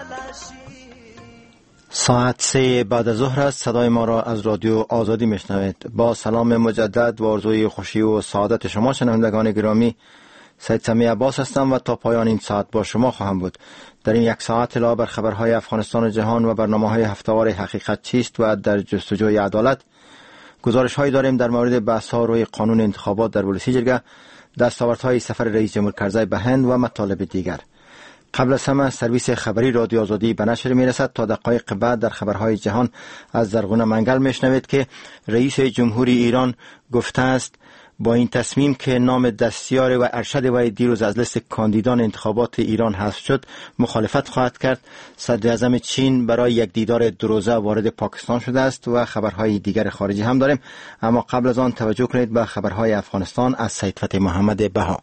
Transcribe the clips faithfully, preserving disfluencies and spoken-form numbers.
ساعت سه بعد از ظهر است. صدای ما را از رادیو آزادی میشنوید. با سلام مجدد و آرزوی خوشی و سعادت شما شنوندگان گرامی، سید سمیع عباس هستم و تا پایان این ساعت با شما خواهم بود. در این یک ساعت علاوه بر خبرهای افغانستان و جهان و برنامه‌های هفته‌وار حقیقت چیست و در جستجوی عدالت، گزارش‌هایی داریم در مورد بحث‌ها روی قانون انتخابات در ولسی جرگه، دستاوردهای سفر رئیس جمهور کرزی به هند و مطالب دیگر. قبل از همه سرویس خبری رادیو آزادی به نشر میرسد. تا دقایق بعد در خبرهای جهان از زرغون منگل میشنوید که رئیس جمهوری ایران گفته است با این تصمیم که نام دستیار و ارشد وی دیروز از لیست کاندیدان انتخابات ایران حذف شد مخالفت خواهد کرد. صدر اعظم چین برای یک دیدار دو روزه وارد پاکستان شده است و خبرهای دیگر خارجی هم داریم، اما قبل از آن توجه کنید به خبرهای افغانستان از سید فتح محمد بها.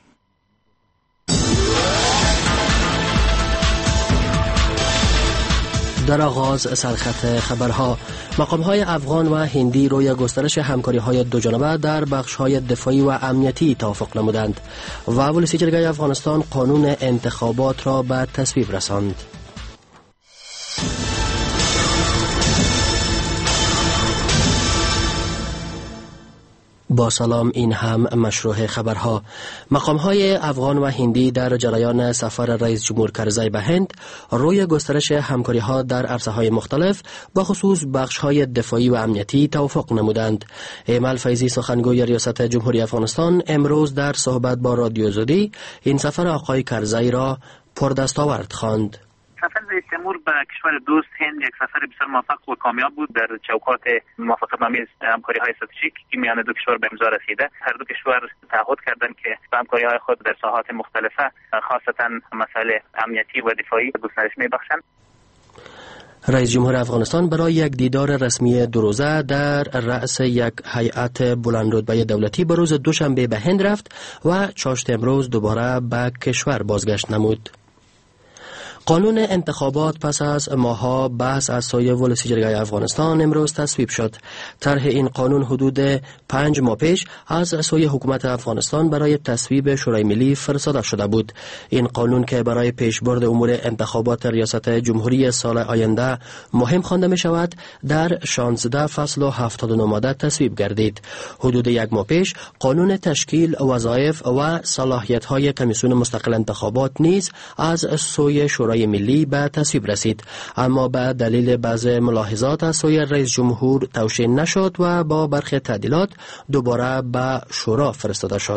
در آغاز سرخط خبرها، مقام‌های افغان و هندی روی گسترش همکاری‌های دوجانبه در بخش‌های دفاعی و امنیتی توافق نمودند و ولسی جرگه افغانستان قانون انتخابات را به تصویب رساند. با سلام، این هم مشروع خبرها. مقام‌های افغان و هندی در جریان سفر رئیس جمهور کرزی به هند روی گسترش همکاری‌ها در عرصه‌های مختلف با خصوص بخش‌های دفاعی و امنیتی توافق نمودند. ایمل فیضی، سخنگوی ریاست جمهوری افغانستان، امروز در صحبت با رادیو آزادی این سفر آقای کرزی را پردستاورد خواند. سفر رئیس جمهور به کشور دوست هند یک سفر بسیار موفق و کامیاب بود. در چوکات موافقتنامه همکاری‌های استراتژیک که میان دو کشور به امضا رسیده، هر دو کشور تعهد کردند که به همکاری‌های خود در ساحات مختلفه، خاصتا مسائل امنیتی و دفاعی، گسترش می‌بخشند. رئیس جمهور افغانستان برای یک دیدار رسمی دو روزه در رأس یک هیئت بلندرتبه دولتی به روز دوشنبه به هند رفت و چاشت امروز دوباره به کشور بازگشت نمود. قانون انتخابات پس از ماه‌ها بحث از سوی ولسی جرگه افغانستان امروز تصویب شد. طرح این قانون حدود پنج ماه پیش از سوی حکومت افغانستان برای تصویب شورای ملی فرستاده شده بود. این قانون که برای پیشبرد امور انتخابات ریاست جمهوری سال آینده مهم خوانده می شود، در شانزده فصل و هفتاد و نه ماده تصویب گردید. حدود یک ماه پیش قانون تشکیل وظایف و صلاحیت‌های کمیسیون مستقل انتخابات نیز از سوی شورای ملی به تصویب رسید، اما به دلیل بعض ملاحظات از سوی رئیس جمهور توشیح نشد و با برخی تعدیلات دوباره به شورا فرستاده شد.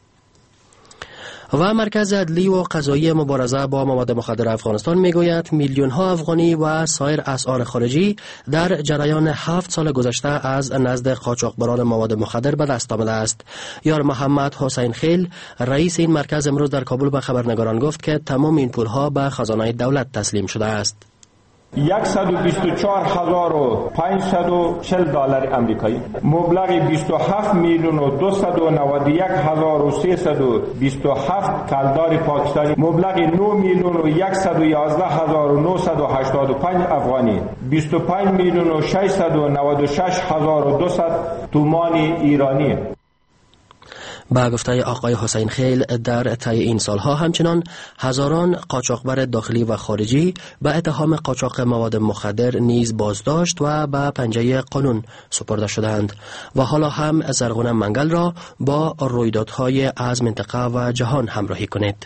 و مرکز عدلی و قضایی مبارزه با مواد مخدر افغانستان میگوید میلیون ها افغانی و سایر اسعار خارجی در جریان هفت سال گذشته از نزد قاچاقبران مواد مخدر به دست آمده است. یار محمد حسین خیل، رئیس این مرکز، امروز در کابل به خبرنگاران گفت که تمام این پولها به خزانه دولت تسلیم شده است. صد و بیست و چهار هزار و پانصد و چهل دلار آمریکایی، مبلغ بیست و هفت میلیون و دویست و نود و یک هزار و سیصد و بیست و هفت کلدار پاکستانی، مبلغ نه میلیون و صد و یازده هزار و نهصد و هشتاد و پنج افغانی، بیست و پنج میلیون و ششصد و نود و شش هزار و دویست تومان ایرانی. با گفته آقای حسین خیل، در طی این سالها همچنان هزاران قاچاقبر داخلی و خارجی به اتهام قاچاق مواد مخدر نیز بازداشت و به پنجه قانون سپرده شدند. و حالا هم زرغون منگل را با رویدادهای از منطقه و جهان همراهی کنید.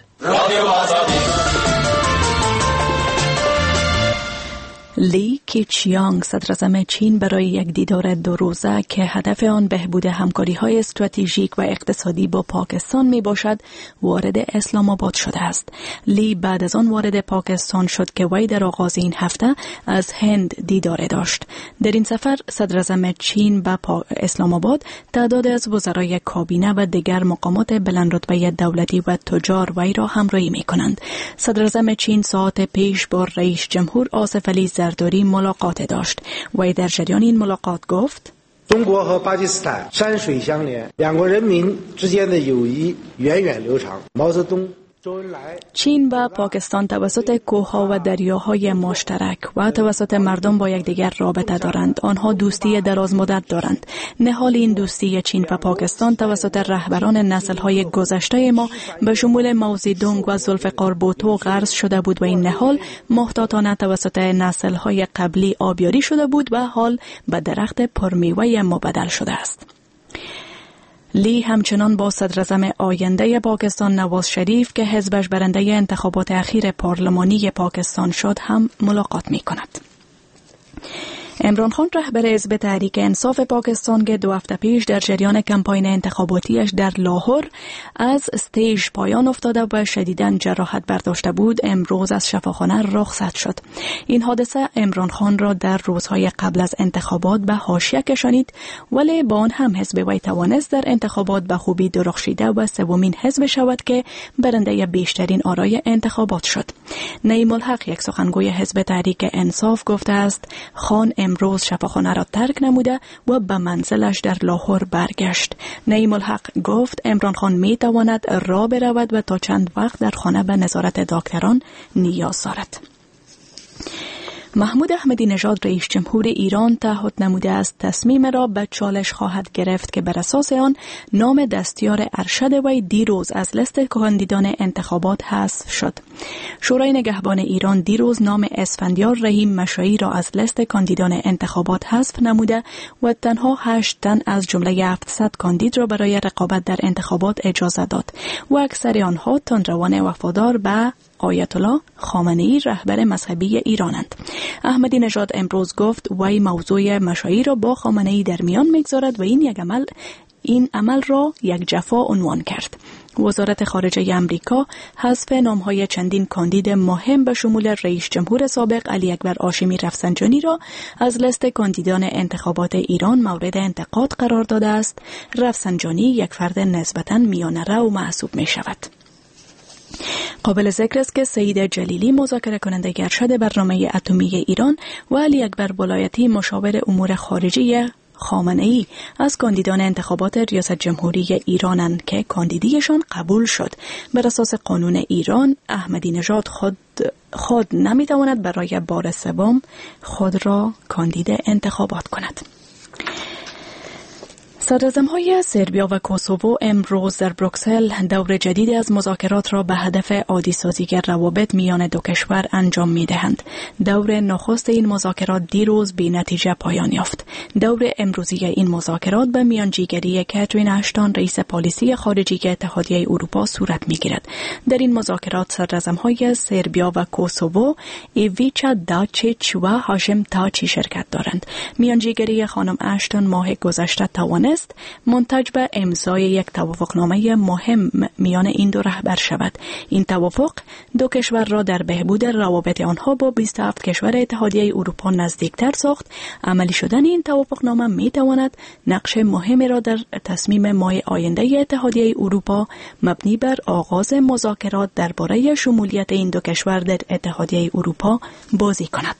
لی کیچیانگ، صدراعظم چین، برای یک دیدار دو روزه که هدف آن بهبود همکاری‌های استراتژیک و اقتصادی با پاکستان می باشد، وارد اسلام آباد شده است. لی بعد از آن وارد پاکستان شد که وی در آغاز این هفته از هند دیدار داشت. در این سفر صدراعظم چین به اسلام آباد تعداد از وزرای کابینه و دیگر مقامات بلندرتبه دولتی و تجار وی را همراهی می کنند. صدراعظم چین ساعت پیش با رئیس جمهور آصف علی زرداری ملاقات داشت. وی در جریان این ملاقات گفت: 中国和巴基斯坦山水相连，两国人民之间的友谊源远流长。毛泽东 چین و پاکستان توسط کوهها و دریاهای مشترک و توسط مردم با یکدیگر رابطه دارند. آنها دوستی دراز مدت دارند. نهال این دوستی چین و پاکستان توسط رهبران نسل‌های گذشته ما به شمول مائو زedong و ذوالفقار بوتو غرس شده بود و این نهال محتاطانه توسط نسل‌های قبلی آبیاری شده بود و حال به درخت پرمیوه مبدل شده است. لی همچنان با صدراعظم آینده پاکستان نواز شریف که حزبش برنده انتخابات اخیر پارلمانی پاکستان شد هم ملاقات می کند. عمران خان رهبر حزب تحریک انصاف پاکستان که دو هفته پیش در جریان کمپاین انتخاباتیش در لاهور از استیج پایان افتاده و شدیداً جراحت برداشته بود، امروز از شفاخانه رخصت شد. این حادثه عمران خان را در روزهای قبل از انتخابات به حاشیه کشانید، ولی با آن هم حزب وی توانست در انتخابات به خوبی درخشیده و سومین حزب شود که برنده بیشترین آرای انتخابات شد. نعیم الحق یک سخنگوی حزب تحریک انصاف گفته است خان امروز شفاخانه را ترک نموده و به منزلش در لاهور برگشت. نعیم الحق گفت عمران خان می تواند راه برود و تا چند وقت در خانه به نظارت دکتران نیاز دارد. محمود احمدی نژاد رئیس جمهور ایران تعهد نموده است تصمیم را به چالش خواهد گرفت که بر اساس آن نام دستیار ارشد وی دیروز از لیست کاندیدان انتخابات حذف شد. شورای نگهبان ایران دیروز نام اسفندیار رحیم مشایی را از لیست کاندیدان انتخابات حذف نموده و تنها هشت تن از جمله هفتصد کاندید را برای رقابت در انتخابات اجازه داد و اکثر آنها تندروان وفادار به آیت الله خامنه‌ای رهبر مذهبی ایرانند. احمدی نژاد امروز گفت وی موضوع مشایی را با خامنه‌ای در میان میگذارد و این یک عمل این عمل را یک جفا عنوان کرد. وزارت خارجه امریکا حذف نام‌های چندین کاندید مهم به شمول رئیس جمهور سابق علی اکبر هاشمی رفسنجانی را از لیست کاندیدان انتخابات ایران مورد انتقاد قرار داده است. رفسنجانی یک فرد نسبتاً میانه‌رو محسوب می‌شود. قابل ذکر است که سعید جلیلی مذاکره کننده ارشد برنامه اتمی ایران و علی اکبر ولایتی مشاور امور خارجه خامنه‌ای از کاندیدان انتخابات ریاست جمهوری ایرانند که کاندیدیشان قبول شد. بر اساس قانون ایران احمدی نژاد خود خود نمیتواند برای بار سوم خود را کاندید انتخابات کند. صدراعظم‌های سربیا و کوسوو امروز در بروکسل دور جدیدی از مذاکرات را به هدف عادی‌سازی روابط میان دو کشور انجام می‌دهند. دور نخست این مذاکرات دیروز بی نتیجه پایان یافت. دور امروزی این مذاکرات به میانجیگری کاترین اشتون رئیس پالیسی خارجی اتحادیه اروپا صورت می‌گیرد. در این مذاکرات صدراعظم‌های سربیا و کوسوو ایویچا داچیچ و هاشم تاچی شرکت دارند. میانجیگری خانم اشتون ماه گذشته توانست منتج به امضای یک توافقنامه مهم میان این دو رهبر شود. این توافق دو کشور را در بهبود روابط آنها با بیست و هفت کشور اتحادیه اروپا نزدیکتر ساخت. عملی شدن این توافقنامه می تواند نقش مهمی را در تصمیم ماه آینده اتحادیه اروپا مبنی بر آغاز مذاکرات درباره شمولیت این دو کشور در اتحادیه اروپا بازی کند.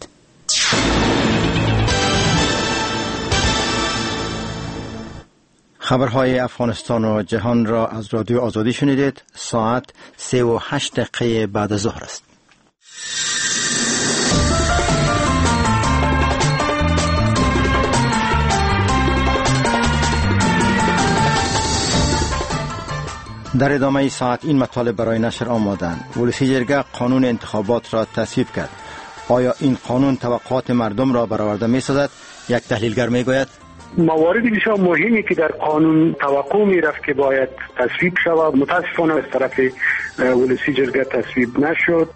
خبرهای افغانستان و جهان را از رادیو آزادی شنیدید. ساعت سه و هشت دقیقه بعد از ظهر است. در ادامه ساعت این مطالب برای نشر آمادند. ولسی جرگه قانون انتخابات را تصویب کرد. آیا این قانون توقعات مردم را برآورده می‌سازد؟ یک تحلیلگر می‌گوید موارد بسیار مهمی که در قانون توقع می رفت که باید تصویب شود متاسفانه از طرف ولسی جرگه تصویب نشد.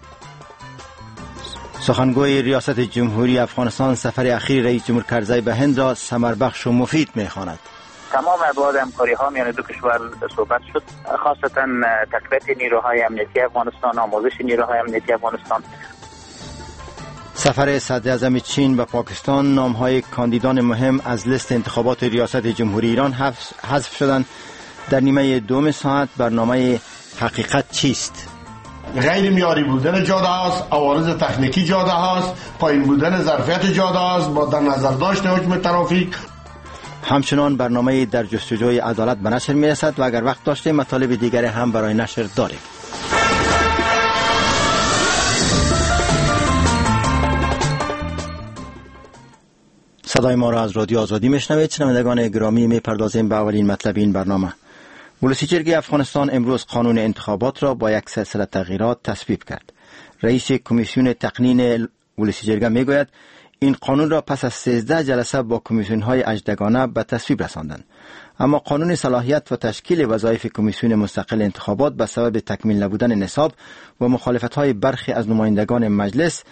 سخنگوی ریاست جمهوری افغانستان سفر اخیر رئیس جمهور کرزی به هند را ثمربخش و مفید می‌خواند. تمام ابعاد همکاری ها میان دو کشور صحبت شد، خاصتا تقویت نیروهای امنیتی افغانستان، آموزش نیروهای امنیتی افغانستان. سفر صدراعظم چین به پاکستان، نام‌های کاندیدان مهم از لیست انتخابات ریاست جمهوری ایران حذف شدند. در نیمه دوم ساعت برنامه حقیقت چیست؟ غیر معیاری بودن جاده هاست، عوارض تکنیکی جاده هاست، پایین بودن ظرفیت جاده هاست با در نظر داشت حکم ترافیک. همچنان برنامه در جستجوی عدالت به نشر می‌رسد و اگر وقت داشته مطالب دیگری هم برای نشر داریم. صدای ما را از رادیو آزادی میشنوید. شنوندگان گرامی، میپردازیم به اولین مطلب این برنامه. ولسی جرگه افغانستان امروز قانون انتخابات را با یک سلسله تغییرات تصویب کرد. رئیس کمیسیون تقنین ولسی جرگه میگوید این قانون را پس از سیزده جلسه با کمیسیون های اجدگانه به تصویب رساندند، اما قانون صلاحیت و تشکیل وظایف کمیسیون مستقل انتخابات به سبب تکمیل نبودن نصاب و مخالفت های برخی از نمایندگان مجلس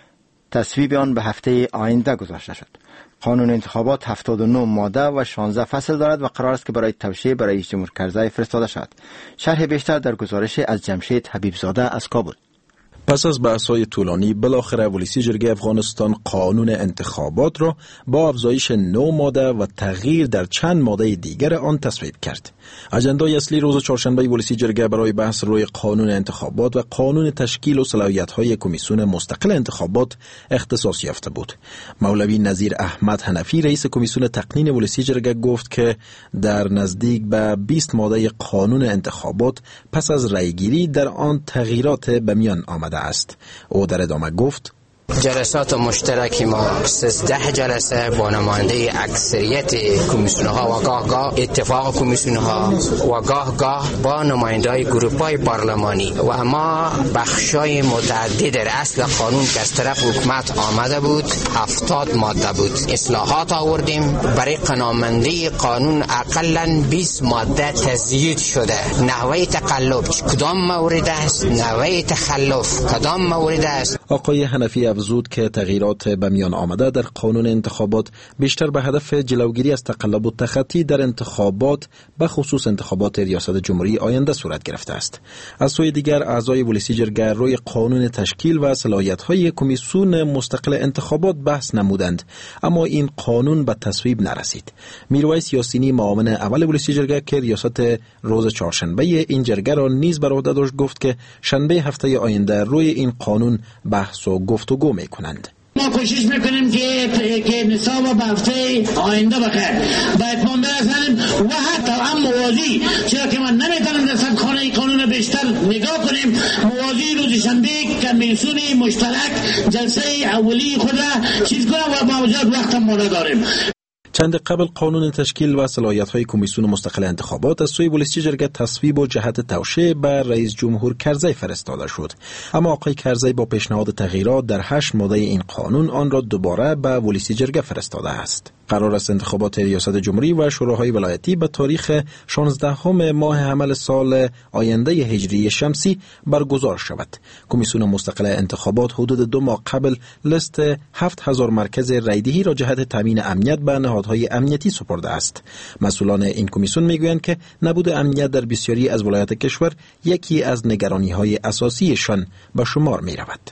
تصویب آن به هفته آینده گذاشته شد. قانون انتخابات هفتاد و نه ماده و شانزده فصل دارد و قرار است که برای توشیح برای رئیس جمهور کرزی فرستاده شود. شرح بیشتر در گزارش از جمشید حبیبزاده از کابل. پس از بحث‌های طولانی بالاخره ولسی جرگه افغانستان قانون انتخابات را با افزایش نه ماده و تغییر در چند ماده دیگر آن تصویب کرد. اجندای اصلی روز چهارشنبه ولسی جرگه برای بحث روی قانون انتخابات و قانون تشکیل و صلاحیت‌های کمیسیون مستقل انتخابات اختصاص یافته بود. مولوی نظیر احمد حنفی رئیس کمیسیون تقنین ولسی جرگه گفت که در نزدیک به بیست ماده قانون انتخابات پس از رأیگیری در آن تغییرات به میان آمده است. او در ادامه گفت جلسات مشترکی ما سیزده جلسه با نماینده اکثریت کمیسیون ها و گاه گاه اتفاق کمیسیون ها و گاه گاه با نمایندای گروپ های پارلمانی و ما بخشای متعدد در اصل قانون که از طرف حکومت آمده بود هفتاد ماده بود اصلاحات آوردیم. برای قانونمندی قانون اقلا بیست ماده تزیید شده. نحوه تقلب کدام مورد است، نحوه تخلف کدام مورد است. آقای حنفی افزود که تغییرات به میان آمده در قانون انتخابات بیشتر به هدف جلوگیری از تقلب و تخطی در انتخابات به خصوص انتخابات ریاست جمهوری آینده صورت گرفته است. از سوی دیگر اعضای ولسی جرگه روی قانون تشکیل و صلاحیت‌های کمیسیون مستقل انتخابات بحث نمودند، اما این قانون به تصویب نرسید. میرویس یاسینی معاون اول ولسی جرگه که ریاست روز چهارشنبه این جرگه را نیز بر عهده داشت گفت که شنبه هفته آینده روی این قانون بحث و گفتگو میکنند. ما کوشش میکنیم که که نصاب به هفته آینده بخیر به اتمام برسانیم و حتی هم موازی، چرا که من نمیتونم در صدخانه قانون بیشتر نگاه کنیم، موازی روز شنبه کمیسیون مشترک جلسه اولی خود را چیز کنم و موجود وقت ما نداریم. چند قبل قانون تشکیل و صلاحیت‌های کمیسیون مستقل انتخابات از سوی ولسی جرگه تصویب و جهت توشیح به رئیس جمهور کرزی فرستاده شد، اما آقای کرزی با پیشنهاد تغییرات در هشت ماده این قانون آن را دوباره به ولسی جرگه فرستاده است. قرار است انتخابات ریاست جمهوری و شوراهای ولایتی به تاریخ شانزدهم ماه حمل سال آینده هجری شمسی برگزار شود. کمیسیون مستقل انتخابات حدود دو ماه قبل لیست هفت هزار مرکز رایدهی را جهت تامین امنیت به نهادهای امنیتی سپرده است. مسئولان این کمیسیون میگویند که نبود امنیت در بسیاری از ولایات کشور یکی از نگرانی‌های اساسیشان به شمار می‌رود.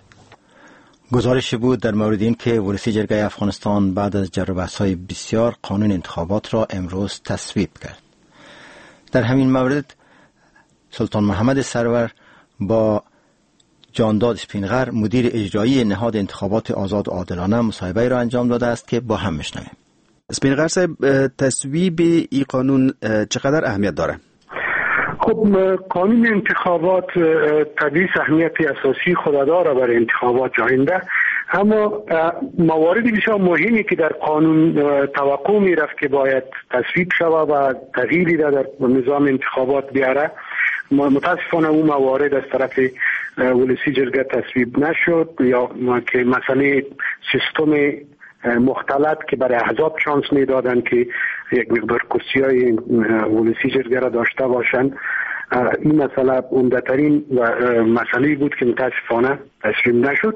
گزارش بود در مورد این که ولسی جرگه افغانستان بعد از جر و بحث‌های بسیار قانون انتخابات را امروز تصویب کرد. در همین مورد سلطان محمد سرور با جانداد اسپینغر مدیر اجرایی نهاد انتخابات آزاد و عادلانه مصاحبه را انجام داده است که با هم میشنویم. اسپینغر صاحب، تصویب این قانون چقدر اهمیت داره؟ خب قانون انتخابات طبیعی اهمیت اساسی خود داره برای انتخابات آینده، اما موارد بسیار مهمی که در قانون توقع می رفت که باید تصویب شود و تغییری در نظام انتخابات بیاره، متاسفانه اون موارد از طرف ولسی جرگه تصویب نشد، یا که مسئله سیستم مختلط که برای احزاب شانس میدادن که یک مقدار کرسی های ولسی جرگه را داشته باشند، این مسئله عمده‌ترین و مسئله بود که متاسفانه تصویب نشد.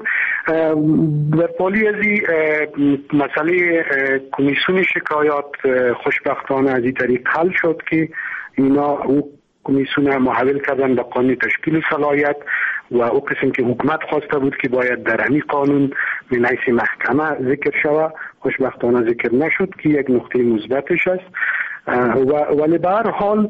در پالی از این مسئله کمیسیون شکایات خوشبختانه از این طریق حل شد که اینا او کمیسیون محول کردن به قانون تشکیل صلاحیت و او قسم که حکومت خواسته بود که باید در همین قانون من حیث محکمه ذکر شود، خوشبختانه ذکر نشد که یک نقطه مثبتش است. و ولی به هر حال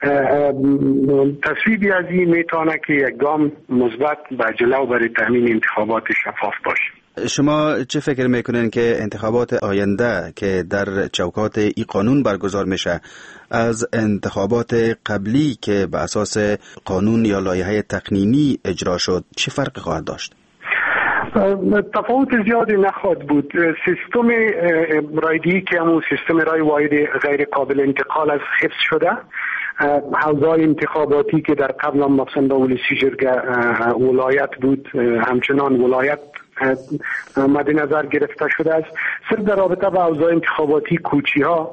تصویبی از این میتونه که یک گام مثبت به جلو برای تامین انتخابات شفاف باشه. شما چه فکر میکنین که انتخابات آینده که در چوکات این قانون برگزار میشه از انتخابات قبلی که به اساس قانون یا لایحه تقنینی اجرا شد چه فرقی خواهد داشت؟ تفاوت زیادی نخواهد بود. سیستم رایدی که همون سیستم رای واحد غیر قابل انتقال از حفظ شده، حوزه‌های انتخاباتی که در قبل هم مثلا با ولسی جرگه ولایت بود همچنان ولایت مد نظر گرفته شده است. صرف در رابطه با حوزه‌های انتخاباتی کوچی ها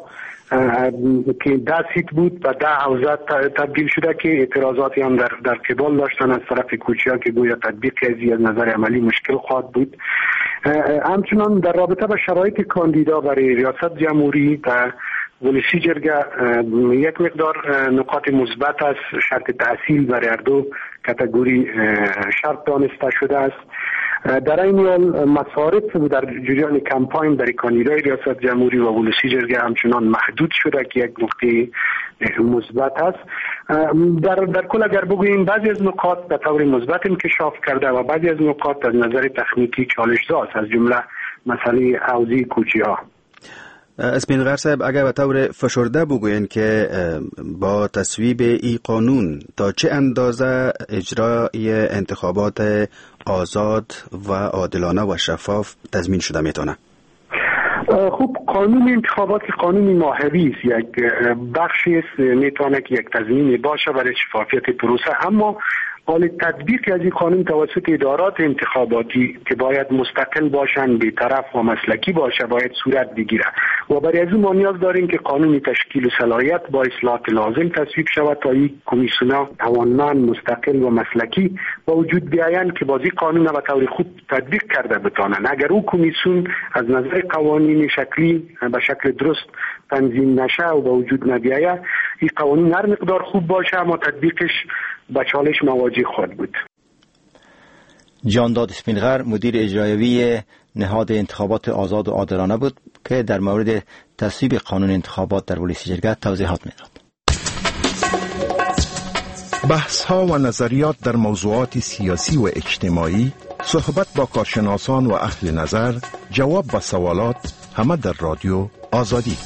که ده سیت بود و ده حوزه تبدیل شده که اعتراضاتی هم در در قبال داشتن از طرف کوچی ها که گویا تطبیق ازی از نظر عملی مشکل خواهد بود. همچنان در رابطه با شرایط کاندیدا برای ریاست جمهوری و ولسی جرگه یک مقدار نکات مثبت است. شرط تحصیل برای هر دو کاتگوری شرط دانسته شده است. در این حال مصارف در جریان کمپاین برای کاندیدای ریاست جمهوری و ولسی جرگه همچنان محدود شده که یک نکته مثبت است. در در کل اگر بگوییم بعضی از نکات به طور مثبت انکشاف کرده و بعضی از نکات از نظر تکنیکی چالش‌زا است، از جمله مسئله حوزه کوچی‌ها. اسماعیل صاحب، اگر به طور فشرده بگوین که با تصویب این قانون تا چه اندازه اجرای انتخابات آزاد و عادلانه و شفاف تضمین شده میتونه؟ خوب، قانون انتخابات قانونی ماهوی است، یک بخشی است میتونه که یک تضمین باشه برای شفافیت پروسه، اما حال تطبیق از این قانون توسط ادارات انتخاباتی که باید مستقل باشن، بی‌طرف و مسلکی باشه باید صورت بگیره و برای از ما نیاز داریم که قانون تشکیل و صلاحیت با اصلاحات لازم تصویب شود تا این کمیسیون‌ها توانمند، مستقل و مسلکی با وجود بیایند که بازی قانون به طور خوب تطبیق کرده بتانن. اگر او کمیسیون از نظر قوانین شکلی به شکل درست تنظیم نشه و با وجود نبیاید، این قوانین هر مقدار خوب باشه اما تطبیقش با چالش مواجه خواهد بود. جانداد اسماعیلغر مدیر اجرایی نهاد انتخابات آزاد و عادلانه بود که در مورد تصویب قانون انتخابات در ولسی جرگه توضیحات میداد. بحث ها و نظریات در موضوعات سیاسی و اجتماعی، صحبت با کارشناسان و اهل نظر، جواب به سوالات، همه در رادیو آزادی.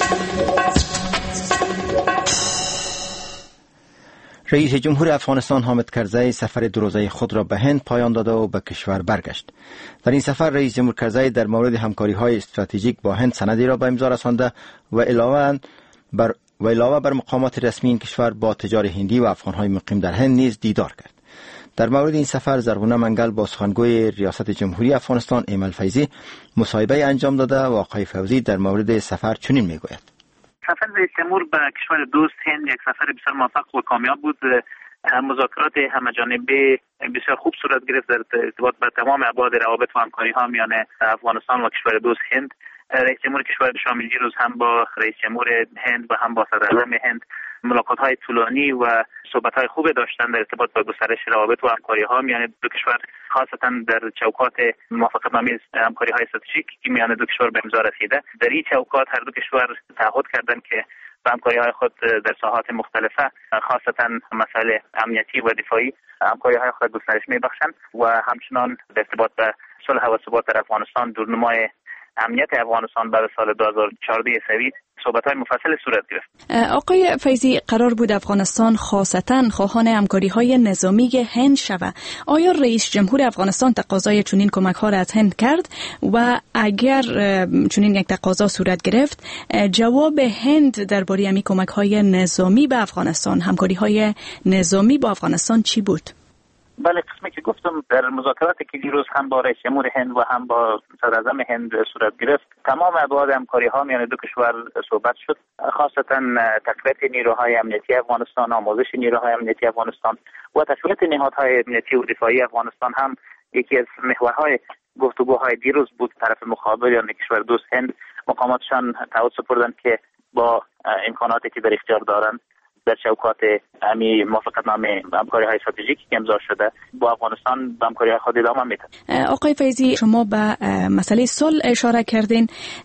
رئیس جمهور افغانستان حامد کرزی سفر دو روزه خود را به هند پایان داده و به کشور برگشت. در این سفر رئیس جمهور کرزی در مورد همکاری‌های استراتژیک با هند سندی را به امضا رسانده و علاوه بر و علاوه بر مقامات رسمی این کشور با تجار هندی و افغان‌های مقیم در هند نیز دیدار کرد. در مورد این سفر زرغونه منگل با سخنگوی ریاست جمهوری افغانستان ایمل فیضی مصاحبه انجام داده و آقای فوزی در مورد سفر چنین میگوید: سفر رئیس جمهور به کشور دوست هند یک سفر بسیار موفق و کامیاب بود. مذاکرات همه‌جانبه بسیار خوب صورت گرفت در ارتباط با تمام ابعاد روابط و همکاری‌ها میان افغانستان و کشور دوست هند. رئیس جمهور کشور شامل روز هم با رئیس جمهور هند و هم با صدراعظم هند ملاقات‌های طولانی و صحبت‌های خوب داشتن در ارتباط با گسترش روابط و همکاری‌ها میان دو کشور، خاصتا در چوکات موافقتنامه همکاری‌های استراتژیک که میان دو کشور به امضا رسیده. در این چوکات هر دو کشور تعهد کردند که به همکاری‌های خود در ساحات مختلفه، خاصتا مسائل امنیتی و دفاعی، همکاری‌های خود گسترش می‌بخشند و همچنان در ارتباط با صلح و ثبات در افغانستان، دورنمای امنیت افغانستان بعد سال دو هزار و چهارده سوی صحبت‌های مفصل صورت گرفت. آقای فیضی، قرار بود افغانستان خاصتاً خواهان همکاری‌های نظامی هند شود. آیا رئیس جمهور افغانستان تقاضای چنین کمک‌ها را از هند کرد و اگر چنین یک تقاضا صورت گرفت، جواب هند درباره همین کمک‌های نظامی به افغانستان، همکاری‌های نظامی با افغانستان چی بود؟ بله، قسمی که گفتم در مذاکراتی که دیروز هم با رئیس جمهور هند و هم با صدراعظم هند صورت گرفت، تمام ابعاد همکاری‌ها میان دو کشور صحبت شد، خاصتا تقویت نیروهای امنیتی افغانستان، آموزش نیروهای امنیتی افغانستان و تشویق نهادهای امنیتی و دفاعی افغانستان هم یکی از محورهای گفتگوهای دیروز بود. طرف مقابل یعنی کشور دوست هند مقاماتشان تعهد سپردند که با امکاناتی که در اختیار دارند در چوکات امی موافقتنامه همکاری‌های استراتژیکی که امضا شده با افغانستان به همکاری‌های خود ادامه میدن. آقای فیضی، شما به مسئله صلح اشاره کردین.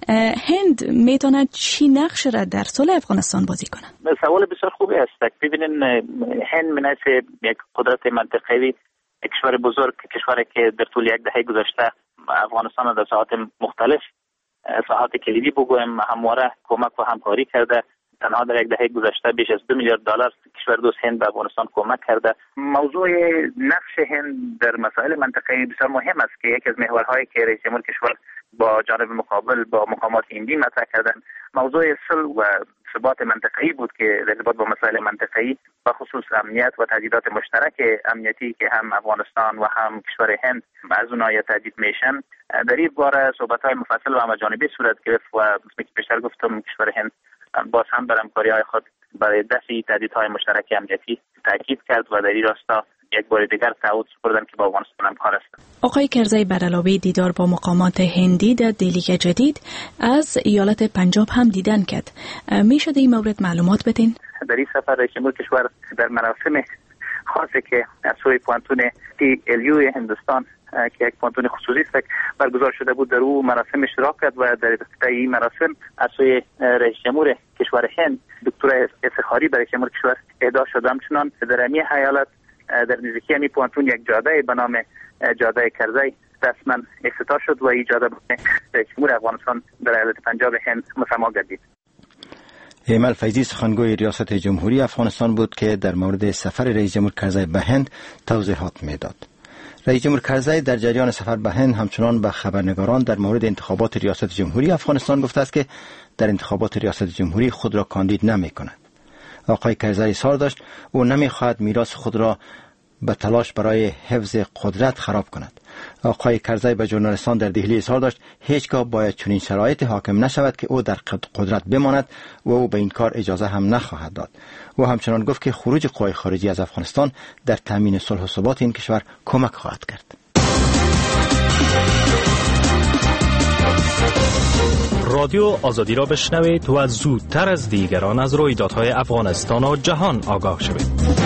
هند میتونه چی نقش را در صلح افغانستان بازی کنه؟ سوال بسیار خوبی است. ببینین، هند مناسب یک قدرت منطقه‌ای، کشور بزرگ، کشوری که در طول یک دهه گذشته افغانستان در ساحات مختلف، ساحات کلیدی بگویم، همواره کمک و همکاری کرده. تنها در یک دهه گذشته بیش از دو میلیارد دلار کشور دوست هند به افغانستان کمک کرده. موضوع نقش هند در مسائل منطقه‌ای بسیار مهم است که یکی از محورهایی که رئیس جمهور کشور با جانب مقابل با مقامات هندی مطرح کردن موضوع صلح و ثبات منطقه‌ای بود که در ارتباط با مسائل منطقه‌ای و خصوص امنیت و تهدیدات مشترک امنیتی که هم افغانستان و هم کشور هند از اونها تهدید میشن، در این باره صحبت‌های مفصل و همه‌جانبه صورت گرفت و مثل که پیشتر گفتم کشور هند باز هم بر همکاری‌های خود برای دفع تهدیدهای مشترک امنیتی تاکید کرد و در این راستا یک بار دیگر تعهد سپردن که با افغانستان همکار است. آقای کرزی بر علاوه دیدار با مقامات هندی در دهلی جدید از ایالت پنجاب هم دیدن کرد. میشه در این مورد معلومات بدین؟ در این سفر رئیس جمهور کشور در مراسم خاصی که از سوی پوانتون تی ال یو هندوستان که یک پوانتون خصوصی است برگزار شده بود در او مراسم اشتراک کرد و در این مراسم از سوی رئیس جمهور کشور هند دکتر افتخاری برای رئیس جمهور کشور اهدا شد. همچنان در امی ایالت در نزدیکی امی پوانتون یک جاده به نام جاده کرزی رسما افتتاح شد و این جاده به رئیس جمهور افغانستان در ایالت پنجاب هند مسما گردید. ایمل فیضی سخنگوی ریاست جمهوری افغانستان بود که در مورد سفر رئیس جمهور کرزی به هند توضیحات میداد. رئیس جمهور کرزی در جریان سفر به هند همچنان به خبرنگاران در مورد انتخابات ریاست جمهوری افغانستان گفته است که در انتخابات ریاست جمهوری خود را کاندید نمی کند. آقای کرزی اصرار داشت او نمیخواهد میراث خود را به تلاش برای حفظ قدرت خراب کند. آقای کرزی به ژورنالیستان در دهلی اظهار داشت هیچگاه باید چنین شرایط حاکم نشود که او در قدرت بماند و او به این کار اجازه هم نخواهد داد. او همچنان گفت که خروج قوای خارجی از افغانستان در تامین صلح و ثبات این کشور کمک خواهد کرد. رادیو آزادی را بشنوید و زودتر از دیگران از رویدادهای افغانستان و جهان آگاه شوید.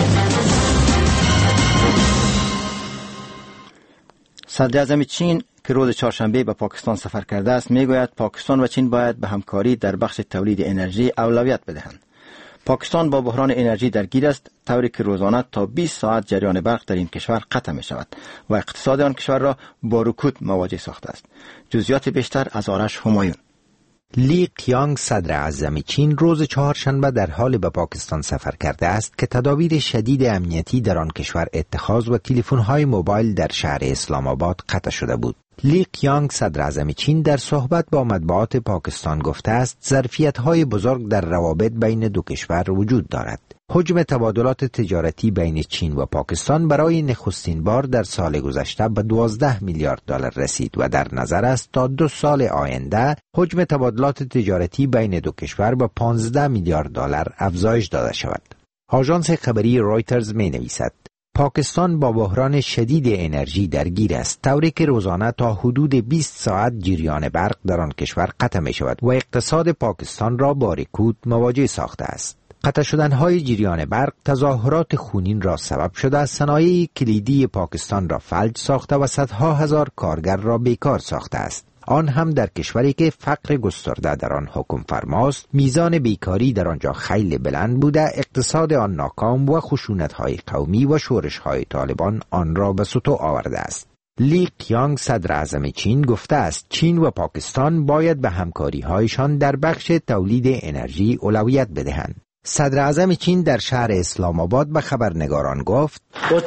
صدر اعظم چین که روز چهارشنبه به پاکستان سفر کرده است میگوید پاکستان و چین باید به همکاری در بخش تولید انرژی اولویت بدهند. پاکستان با بحران انرژی درگیر است، طوری که روزانه تا بیست ساعت جریان برق در این کشور قطع می شود و اقتصاد آن کشور را با رکود مواجه ساخته است. جزئیات بیشتر از آرش همایون. لی قیانگ صدر اعظم چین روز چهارشنبه در حال به پاکستان سفر کرده است که تدابیر شدید امنیتی در آن کشور اتخاذ و تلفن‌های موبایل در شهر اسلام آباد قطع شده بود. لی قیانگ صدر اعظم چین در صحبت با مطبوعات پاکستان گفته است ظرفیت‌های بزرگ در روابط بین دو کشور وجود دارد. حجم تبادلات تجارتی بین چین و پاکستان برای نخستین بار در سال گذشته به دوازده میلیارد دلار رسید و در نظر است تا دو سال آینده حجم تبادلات تجارتی بین دو کشور به پانزده میلیارد دلار افزایش داده شود. آژانس خبری رویترز می نویسد پاکستان با بحران شدید انرژی درگیر است، طوری که روزانه تا حدود بیست ساعت جریان برق در آن کشور قطع می شود و اقتصاد پاکستان را با رکود مواجه ساخته است. قطع شدن‌های جریان برق تظاهرات خونین را سبب شده، صنایع کلیدی پاکستان را فلج ساخته و صدها هزار کارگر را بیکار ساخته است. آن هم در کشوری که فقر گسترده در آن حکم فرماست، میزان بیکاری در آنجا خیلی بلند بوده، اقتصاد آن ناکام و خشونت‌های قومی و شورش‌های طالبان آن را به سطوح آورده است. لی قیانگ صدر اعظم چین گفته است چین و پاکستان باید به همکاری‌هایشان در بخش تولید انرژی اولویت بدهند. صدر اعظم چین در شهر اسلام آباد به خبرنگاران گفت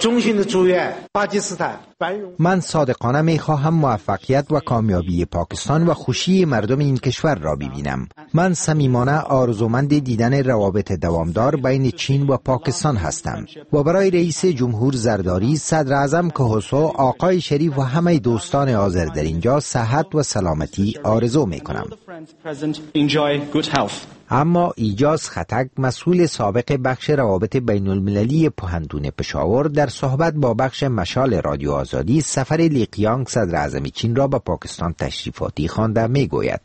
من صادقانه می خواهم موفقیت و کامیابی پاکستان و خوشی مردم این کشور را ببینم. من صمیمانه آرزومند دیدن روابط دوامدار بین چین و پاکستان هستم و برای رئیس جمهور زرداری، صدر اعظم کهوسو، آقای شریف و همه دوستان حاضر در اینجا صحت و سلامتی آرزو می کنم. اما ایجاز خطک، مسئول سابق بخش روابط بین المللی پهندون پشاور، در صحبت با بخش مشال رادیو آزادی سفر لی قیانگ صدر اعظم چین را به پاکستان تشریفاتی خوانده می گوید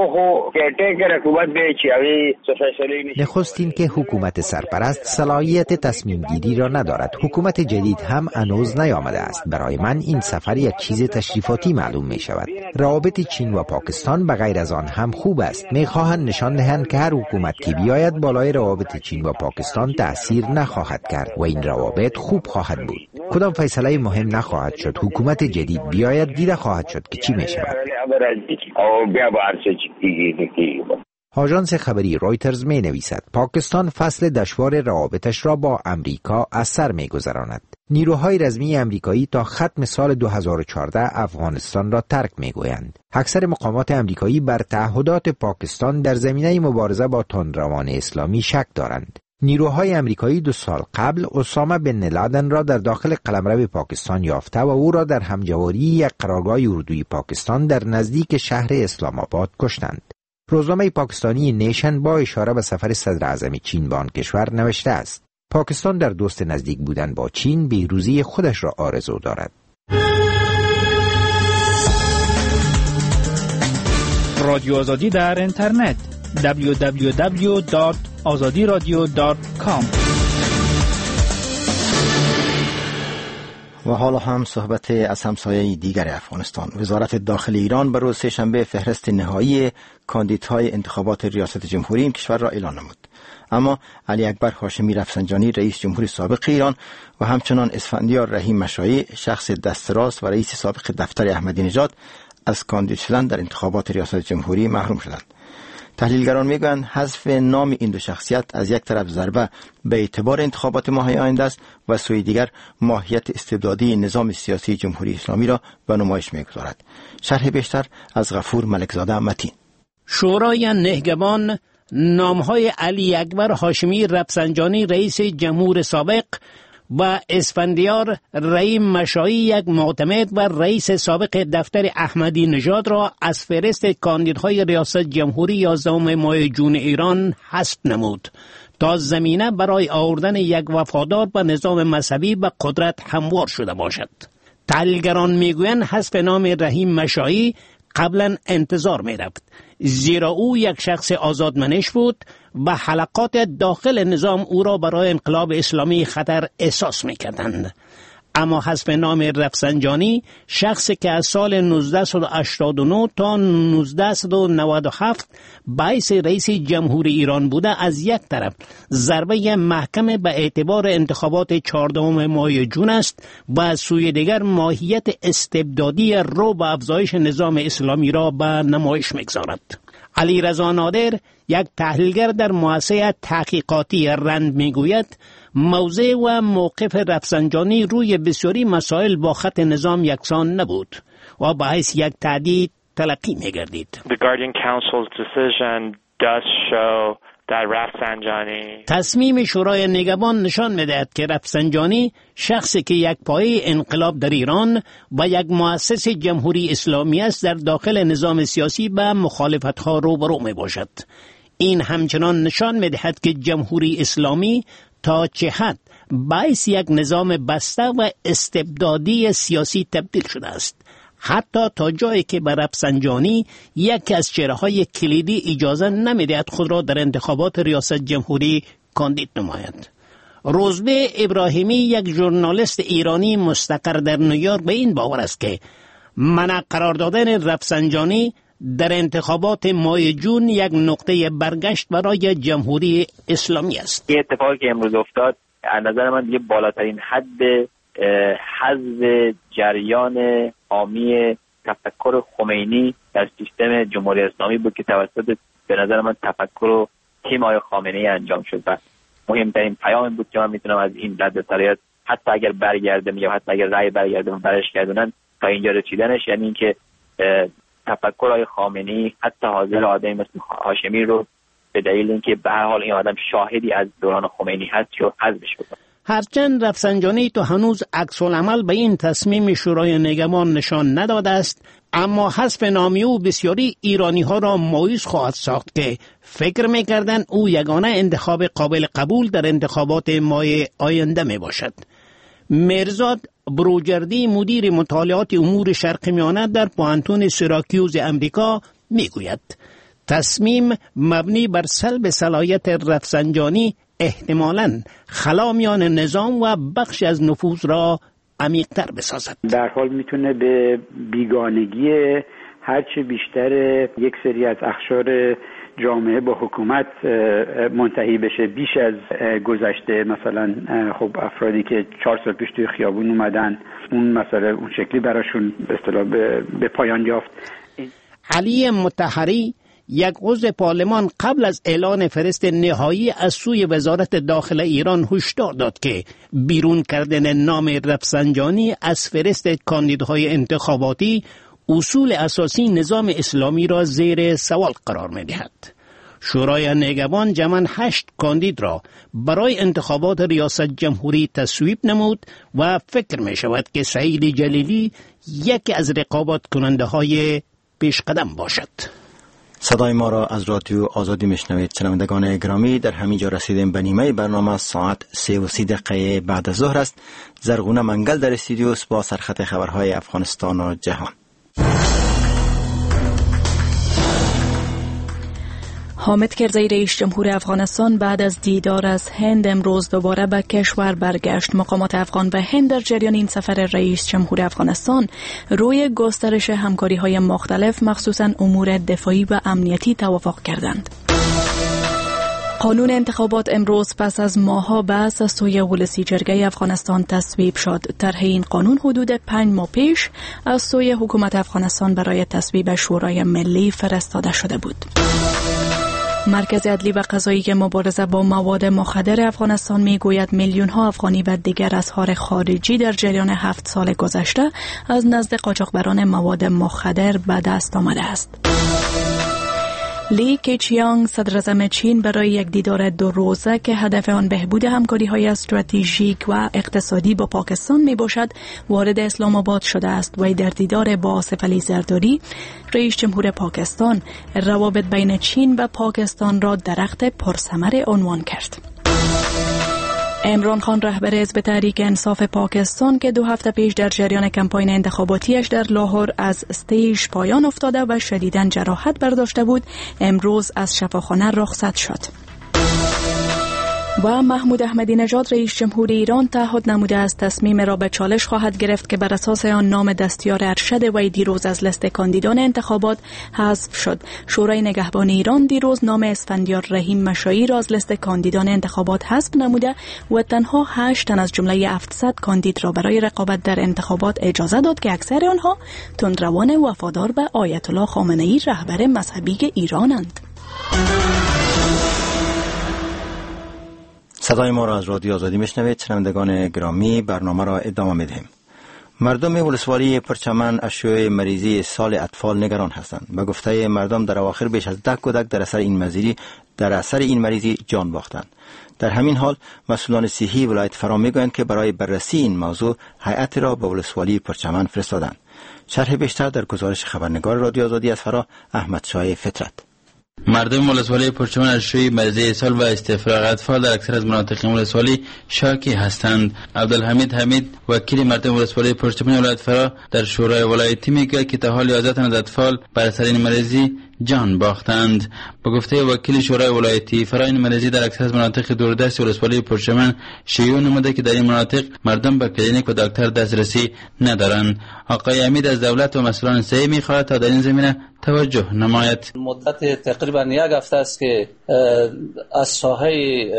نخستین که حکومت سرپرست صلاحیت تصمیم گیری را ندارد. حکومت جدید هم هنوز نیامده است. برای من این سفر یک چیز تشریفاتی معلوم می شود. روابط چین و پاکستان به غیر از آن هم خوب است. می خواهند نشان دهند که هر حکومت که بیاید بالای روابط چین و پاکستان تأثیر نخواهد کرد و این روابط خوب خواهد بود. کدام فیصله مهم نخواهد شد. حکومت جدید بیاید دیده خواهد شد که چی می شود. آژانس خبری رویترز می نویسد پاکستان فصل دشوار روابطش را با امریکا از سر می گذراند. نیروهای رزمی امریکایی تا ختم سال دو هزار و چهارده افغانستان را ترک می گویند. اکثر مقامات امریکایی بر تعهدات پاکستان در زمینه مبارزه با تندروان اسلامی شک دارند. نیروهای امریکایی دو سال قبل اسامه بن لادن را در داخل قلمرو پاکستان یافته و او را در همجواری یک قرارگاه اردوی پاکستان در نزدیک شهر اسلام آباد کشتند. روزنامه پاکستانی نیشن با اشاره به سفر صدر اعظم چین به آن کشور نوشته است پاکستان در دوست نزدیک بودن با چین پیروزی خودش را آرزو دارد. رادیو آزادی در اینترنت دبلیو دبلیو دبلیو دات آزادی رادیو دات کام. و حالا هم صحبت از همسایه دیگر افغانستان. وزارت داخلی ایران به روز سه‌شنبه فهرست نهایی کاندیدهای انتخابات ریاست جمهوری این کشور را اعلان نمود. اما علی اکبر هاشمی رفسنجانی رئیس جمهوری سابق ایران و همچنان اسفندیار رحیم مشایی شخص دست راست و رئیس سابق دفتر احمدی نژاد از کاندید شدن در انتخابات ریاست جمهوری محروم شدند. تحلیلگران میگویند حذف نام این دو شخصیت از یک طرف ضربه به اعتبار انتخابات ماه آینده است و سوی دیگر ماهیت استبدادی نظام سیاسی جمهوری اسلامی را به نمایش میگذارد. شرح بیشتر از غفور ملکزاده متین. شورای نگهبان نامهای علی اکبر هاشمی رفسنجانی رئیس جمهور سابق و اسفندیار رحیم مشایی یک معتمد و رئیس سابق دفتر احمدی نژاد را از فهرست کاندیدهای ریاست جمهوری یازدهم ماه جون ایران حذف نمود تا زمینه برای آوردن یک وفادار به نظام مذهبی به قدرت هموار شده باشد. تحلیلگران میگویند حذف نام رحیم مشایی قبلا انتظار می رفت، زیرا او یک شخص آزادمنش بود و حلقات داخل نظام او را برای انقلاب اسلامی خطر احساس می کردند. اما حذف نام رفسنجانی شخصی که از سال نوزده هشتاد و نه تا نوزده نود و هفت باعث رئیس جمهوری ایران بوده از یک طرف ضربه محکم به اعتبار انتخابات چهاردهم ماه جون است و از سوی دیگر ماهیت استبدادی رو به افزایش نظام اسلامی را به نمایش می‌گذارد. علی رضا نادر یک تحلیلگر در مؤسسه تحقیقاتی رند میگوید موضع و موقف رفسنجانی روی بسیاری مسائل با خط نظام یکسان نبود و باعث یک تعدید تلقی می‌گردید. The Guardian Council's decision does show that رفسنجانی تصمیم شورای نگهبان نشان می‌دهد که رفسنجانی شخصی که یک پایه انقلاب در ایران و یک مؤسس جمهوری اسلامی است در داخل نظام سیاسی به مخالفت‌ها روبرو می‌باشد. این همچنان نشان می‌دهد که جمهوری اسلامی تا چه حد باعث یک نظام بسته و استبدادی سیاسی تبدیل شده است، حتی تا جایی که به رفسنجانی یکی از چهره‌های کلیدی اجازه نمی‌دهد خود را در انتخابات ریاست جمهوری کاندید نماید. روزبه ابراهیمی یک ژورنالیست ایرانی مستقر در نیویورک به این باور است که منع قرار دادن رفسنجانی در انتخابات ماه جون یک نقطه برگشت برای جمهوری اسلامی است. این اتفاقی که امروز افتاد از نظر من دیگه بالاترین حد حذف جریان حامی تفکر خمینی در سیستم جمهوری اسلامی بود که توسط به نظر من تفکر و تیم آقای خامنه‌ای انجام شد و مهمترین پیام بود که من میتونم از این رد صلاحیت حتی اگر برگرده یا حتی اگر رأی برگرده و برش گردونن تا اینجا رسیدنش، یعنی اینکه تفکر آقای خامنه‌ای حتی حاضر آدمی مثل هاشمی رو به دلیل اینکه به هر حال این آدم شاهدی از دوران خمینی هست رو حذفش بکنه. هرچند رفسنجانی تو هنوز عکس العمل به این تصمیم شورای نگهبان نشان نداده است، اما حذف نامی او بسیاری ایرانی ها را مایوس خواهد ساخت که فکر می‌کردند او یگانه انتخاب قابل قبول در انتخابات ماه آینده می باشد. مرزاد بروجردی مدیر مطالعات امور شرق میانه در پوانتون سیراکیوز امریکا میگوید تصمیم مبنی بر سلب صلاحیت رفسنجانی احتمالاً خلا میان نظام و بخش از نفوذ را عمیق‌تر بسازد. در حال میتونه به بیگانگی هرچه بیشتر یک سری از اقشار جامعه با حکومت منتهی بشه، بیش از گذشته. مثلا خب افرادی که چهار سال پیش توی خیابون اومدن اون مسئله اون شکلی براشون به اصطلاح به پایان یافت. علی مطهری یک عضو پارلمان قبل از اعلان فهرست نهایی از سوی وزارت داخل ایران هشدار داد که بیرون کردن نام رفسنجانی از فهرست کاندیداهای انتخاباتی اصول اساسی نظام اسلامی را زیر سوال قرار می دهد. شورای نگهبان جمعاً هشت کاندید را برای انتخابات ریاست جمهوری تصویب نمود و فکر می شود که سعید جلیلی یکی از رقابت کننده های پیش قدم باشد. صدای ما را از رادیو آزادی میشنوید. شنوندگان گرامی، در همینجا رسیدیم به نیمه برنامه. ساعت سه و سی دقیقه بعد از ظهر است. زرغونه منگل در استودیو با سرخط خبرهای افغانستان و جهان. حامد کرزی رئیس جمهور افغانستان بعد از دیدار از هند امروز دوباره به کشور برگشت. مقامات افغان و هند در جریان این سفر رئیس جمهور افغانستان روی گسترش همکاری‌های مختلف مخصوصاً امور دفاعی و امنیتی توافق کردند. قانون انتخابات امروز پس از ماه‌ها بحث از سوی ولسی جرگه افغانستان تصویب شد. طرح این قانون حدود پنج ماه پیش از سوی حکومت افغانستان برای تصویب شورای ملی فرستاده شده بود. مرکز عدلی و قضایی که مبارزه با مواد مخدر افغانستان میگوید میلیون ها افغانی و دیگر اسعار خارجی در جریان هفت سال گذشته از نزد قاچاقبران مواد مخدر به دست آمده است. لی کیچیانگ صدر اعظم چین برای یک دیدار دو روزه که هدف آن بهبود همکاری‌های استراتژیک و اقتصادی با پاکستان میباشد وارد اسلام آباد شده است و در دیدار با آصف علی زرداری رئیس جمهور پاکستان روابط بین چین و پاکستان را درخت پرثمر عنوان کرد. عمران خان رهبر حزب تحریک انصاف پاکستان که دو هفته پیش در جریان کمپاین انتخاباتیش در لاهور از استیج پایان افتاده و شدیداً جراحت برداشته بود، امروز از شفاخانه رخصت شد. و محمود احمدی نژاد رئیس جمهور ایران تعهد نموده است تصمیم را به چالش خواهد گرفت که بر اساس آن نام دستیار ارشد وی دیروز از لیست کاندیدان انتخابات حذف شد. شورای نگهبان ایران دیروز نام اسفندیار رحیم مشایی را از لیست کاندیدان انتخابات حذف نموده و تنها هشت تن از جمله هفتصد کاندید را برای رقابت در انتخابات اجازه داد که اکثر آنها تندروان وفادار به آیت الله خامنه‌ای رهبر مذهبی ایرانند. صدای ما را از رادیو آزادی میشنوید. شنوندگان گرامی، برنامه را ادامه میدهیم. مردم ولسوالی پرچمن از شیوع مریضی سال اطفال نگران هستند. به گفته مردم در اواخر بیش از ده کودک در اثر این مریضی در اثر این مریضی جان باختند. در همین حال مسئولان صحی ولایت فرا میگویند که برای بررسی این موضوع هیئت را به ولسوالی پرچمن فرستادند. شرح بیشتر در گزارش خبرنگار رادیو آزادی از فرا احمد شاه فطرت. مردم ولسوالی پرچمن از شیوع مریضی اسهال و استفراغ اطفال در اکثر از مناطق ولسوالی شاکی هستند. عبدالحمید حمید وکیل مردم ولسوالی پرچمن ولایت فرا در شورای ولایتی میگه که تا حال یازده تن از اطفال بر اثر این مریضی جان باختند. به گفته وکیل شورای ولایتی فرا این مریضی در اکثر از مناطق دوردست ولسوالی پرچمن شیوع نموده که در این مناطق مردم به کلینیک و دکتر دسترسی ندارند. آقای حمید از دولت و مسئولان صحی میخواهد تا در این زمینه توجه نماید. مدت تقریبا یک هفته است که از ساحه